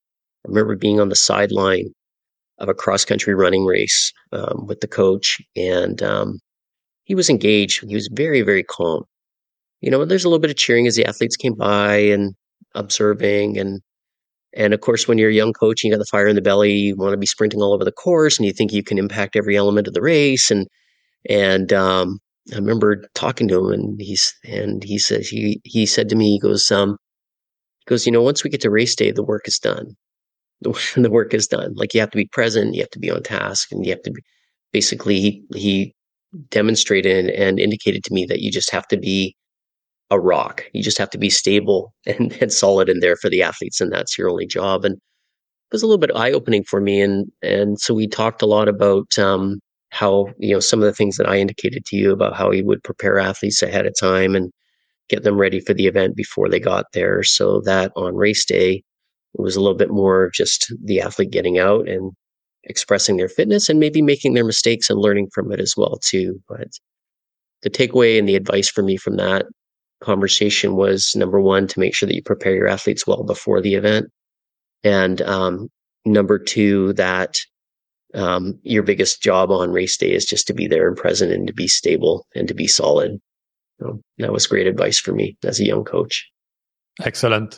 [SPEAKER 2] I remember being on the sideline of a cross-country running race um, with the coach, and um, he was engaged. He was very, very calm. You know, there's a little bit of cheering as the athletes came by and observing, and and of course, when you're a young coach and you got the fire in the belly, you want to be sprinting all over the course, and you think you can impact every element of the race. And and um, I remember talking to him, and he's and he says he he said to me, he goes, um, he goes, you know, once we get to race day, the work is done. The, the work is done. Like you have to be present, you have to be on task, and you have to be. Basically, he he demonstrated and indicated to me that you just have to be a rock. You just have to be stable and, and solid in there for the athletes, and that's your only job. And it was a little bit eye-opening for me. And and so we talked a lot about um, how, you know, some of the things that I indicated to you about how he would prepare athletes ahead of time and get them ready for the event before they got there, so that on race day, it was a little bit more just the athlete getting out and expressing their fitness and maybe making their mistakes and learning from it as well too. But the takeaway and the advice for me from that conversation was, number one, to make sure that you prepare your athletes well before the event. And um, number two, that um, your biggest job on race day is just to be there and present and to be stable and to be solid. So that was great advice for me as a young coach.
[SPEAKER 1] Excellent.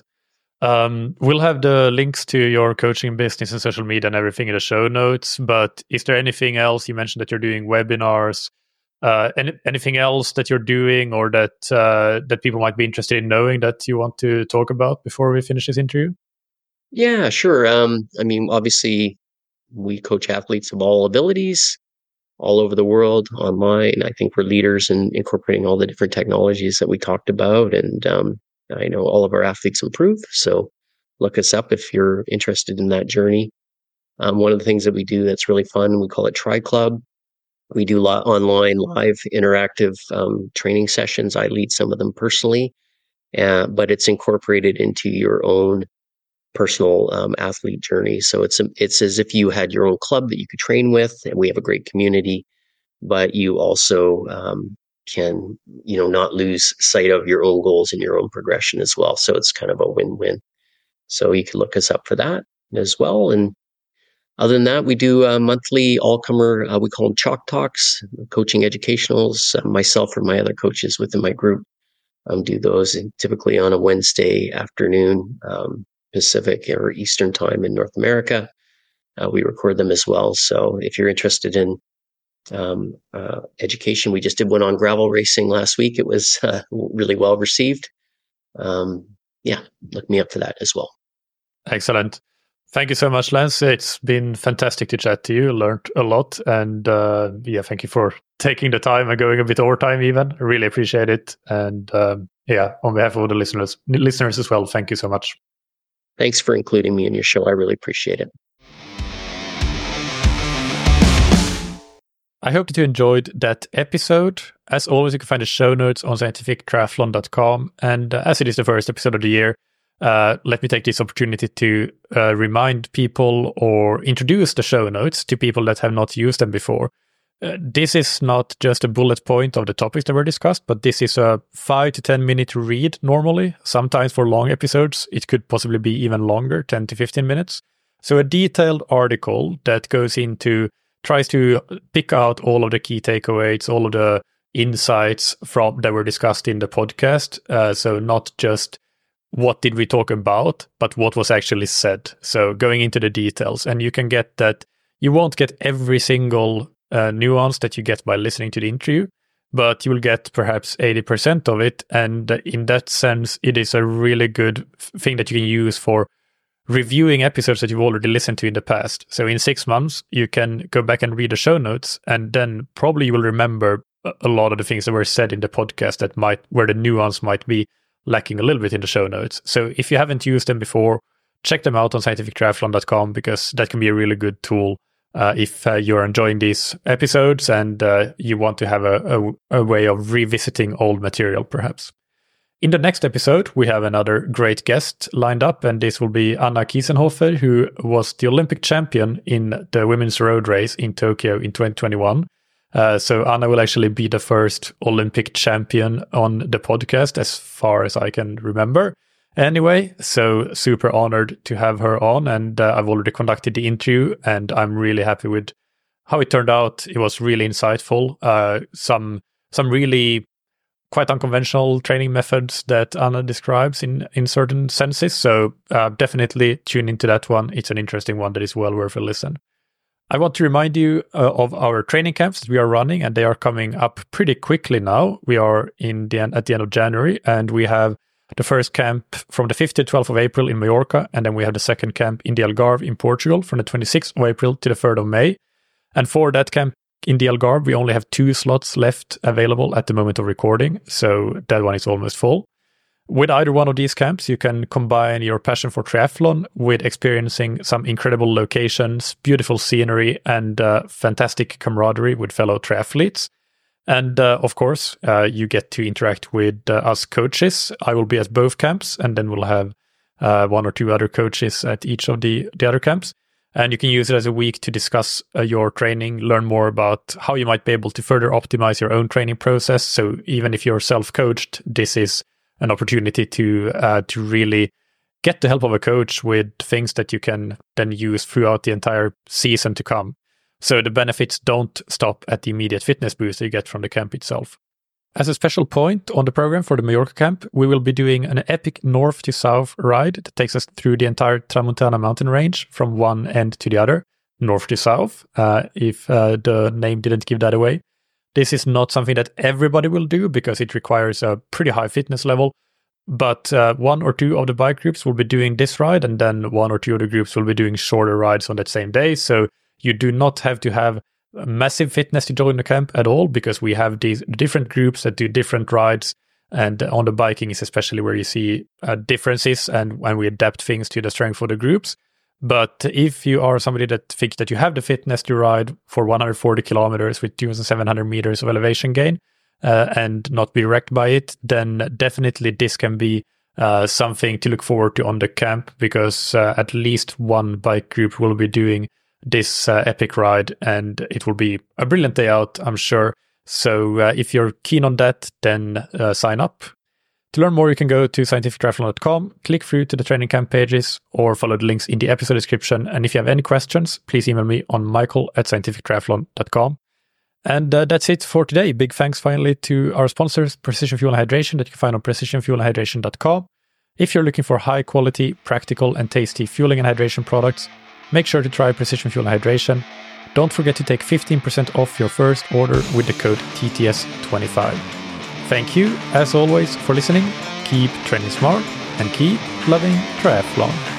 [SPEAKER 1] Um, we'll have the links to your coaching business and social media and everything in the show notes. But is there anything else? You mentioned that you're doing webinars. uh, any, anything else that you're doing or that uh, that people might be interested in knowing that you want to talk about before we finish this interview?
[SPEAKER 2] Yeah, sure. Um, I mean, obviously, we coach athletes of all abilities all over the world online. I think we're leaders in incorporating all the different technologies that we talked about. And um, I know all of our athletes improve. So look us up if you're interested in that journey. Um, one of the things that we do that's really fun, we call it Tri Club. We do lo- online, live, interactive um, training sessions. I lead some of them personally, uh, but it's incorporated into your own personal um, athlete journey. So it's it's as if you had your own club that you could train with, and we have a great community. But you also um, can, you know, not lose sight of your own goals and your own progression as well. So it's kind of a win-win. So you can look us up for that as well. And other than that, we do uh, monthly all-comer, uh, we call them Chalk Talks, coaching educationals. Uh, myself or my other coaches within my group um, do those typically on a Wednesday afternoon, um, Pacific or Eastern time in North America. Uh, we record them as well. So if you're interested in um, uh, education, we just did one on gravel racing last week. It was uh, really well received. Um, yeah, look me up for that as well.
[SPEAKER 1] Excellent. Thank you so much, Lance. It's been fantastic to chat to you. Learned a lot. And uh, yeah, thank you for taking the time and going a bit over time even. I really appreciate it. And um, yeah, on behalf of the listeners, listeners as well, thank you so much.
[SPEAKER 2] Thanks for including me in your show. I really appreciate it.
[SPEAKER 1] I hope that you enjoyed that episode. As always, you can find the show notes on scientific triathlon dot com. And uh, as it is the first episode of the year, uh, let me take this opportunity to uh, remind people or introduce the show notes to people that have not used them before. Uh, this is not just a bullet point of the topics that were discussed, but this is a five to ten minute read normally. Sometimes for long episodes, it could possibly be even longer, ten to fifteen minutes. So a detailed article that goes into, tries to pick out all of the key takeaways, all of the insights from that were discussed in the podcast. Uh, so not just what did we talk about, but what was actually said. So going into the details, and you can get that. You won't get every single uh, nuance that you get by listening to the interview, but you will get perhaps eighty percent of it. And in that sense, it is a really good thing that you can use for reviewing episodes that you've already listened to in the past. So in six months, you can go back and read the show notes, and then probably you will remember a lot of the things that were said in the podcast that might, where the nuance might be lacking a little bit in the show notes. So if you haven't used them before, check them out on scientific triathlon dot com, because that can be a really good tool uh, if uh, you're enjoying these episodes and uh, you want to have a, a, a way of revisiting old material, perhaps. In the next episode, we have another great guest lined up, and this will be Anna Kiesenhofer, who was the Olympic champion in the women's road race in Tokyo in twenty twenty-one. Uh, so Anna will actually be the first Olympic champion on the podcast, as far as I can remember. Anyway, so super honored to have her on, and uh, I've already conducted the interview, and I'm really happy with how it turned out. It was really insightful. Uh, some some really quite unconventional training methods that Anna describes in, in certain senses. So uh, definitely tune into that one. It's an interesting one that is well worth a listen. I want to remind you uh, of our training camps that we are running, and they are coming up pretty quickly now. We are in the end, at the end of January, and we have the first camp from the fifth to twelfth of April in Mallorca, and then we have the second camp in the Algarve in Portugal from the twenty-sixth of April to the third of May. And for that camp in the Algarve, we only have two slots left available at the moment of recording, so that one is almost full. With either one of these camps, you can combine your passion for triathlon with experiencing some incredible locations, beautiful scenery, and uh, fantastic camaraderie with fellow triathletes. And uh, of course, uh, you get to interact with uh, us coaches. I will be at both camps, and then we'll have uh, one or two other coaches at each of the, the other camps. And you can use it as a week to discuss uh, your training, learn more about how you might be able to further optimize your own training process. So even if you're self-coached, this is an opportunity to uh, to really get the help of a coach with things that you can then use throughout the entire season to come. So the benefits don't stop at the immediate fitness boost you get from the camp itself. As a special point on the program for the Mallorca camp, we will be doing an epic north to south ride that takes us through the entire Tramontana mountain range from one end to the other, north to south, uh, if uh, the name didn't give that away. This is not something that everybody will do because it requires a pretty high fitness level. But uh, one or two of the bike groups will be doing this ride, and then one or two of the groups will be doing shorter rides on that same day. So you do not have to have massive fitness to join the camp at all, because we have these different groups that do different rides. And on the biking is especially where you see uh, differences, and when we adapt things to the strength of the groups. But if you are somebody that thinks that you have the fitness to ride for one hundred forty kilometers with two thousand seven hundred meters of elevation gain uh, and not be wrecked by it, then definitely this can be uh, something to look forward to on the camp, because uh, at least one bike group will be doing this uh, epic ride, and it will be a brilliant day out, I'm sure. So uh, if you're keen on that, then uh, sign up. To learn more, you can go to scientific triathlon dot com, click through to the training camp pages, or follow the links in the episode description. And if you have any questions, please email me on michael at scientific triathlon dot com. And uh, that's it for today. Big thanks finally to our sponsors, Precision Fuel and Hydration, that you can find on precision fuel and hydration dot com. If you're looking for high quality, practical and tasty fueling and hydration products, make sure to try Precision Fuel and Hydration. Don't forget to take fifteen percent off your first order with the code T T S twenty-five. Thank you, as always, for listening. Keep training smart and keep loving triathlon.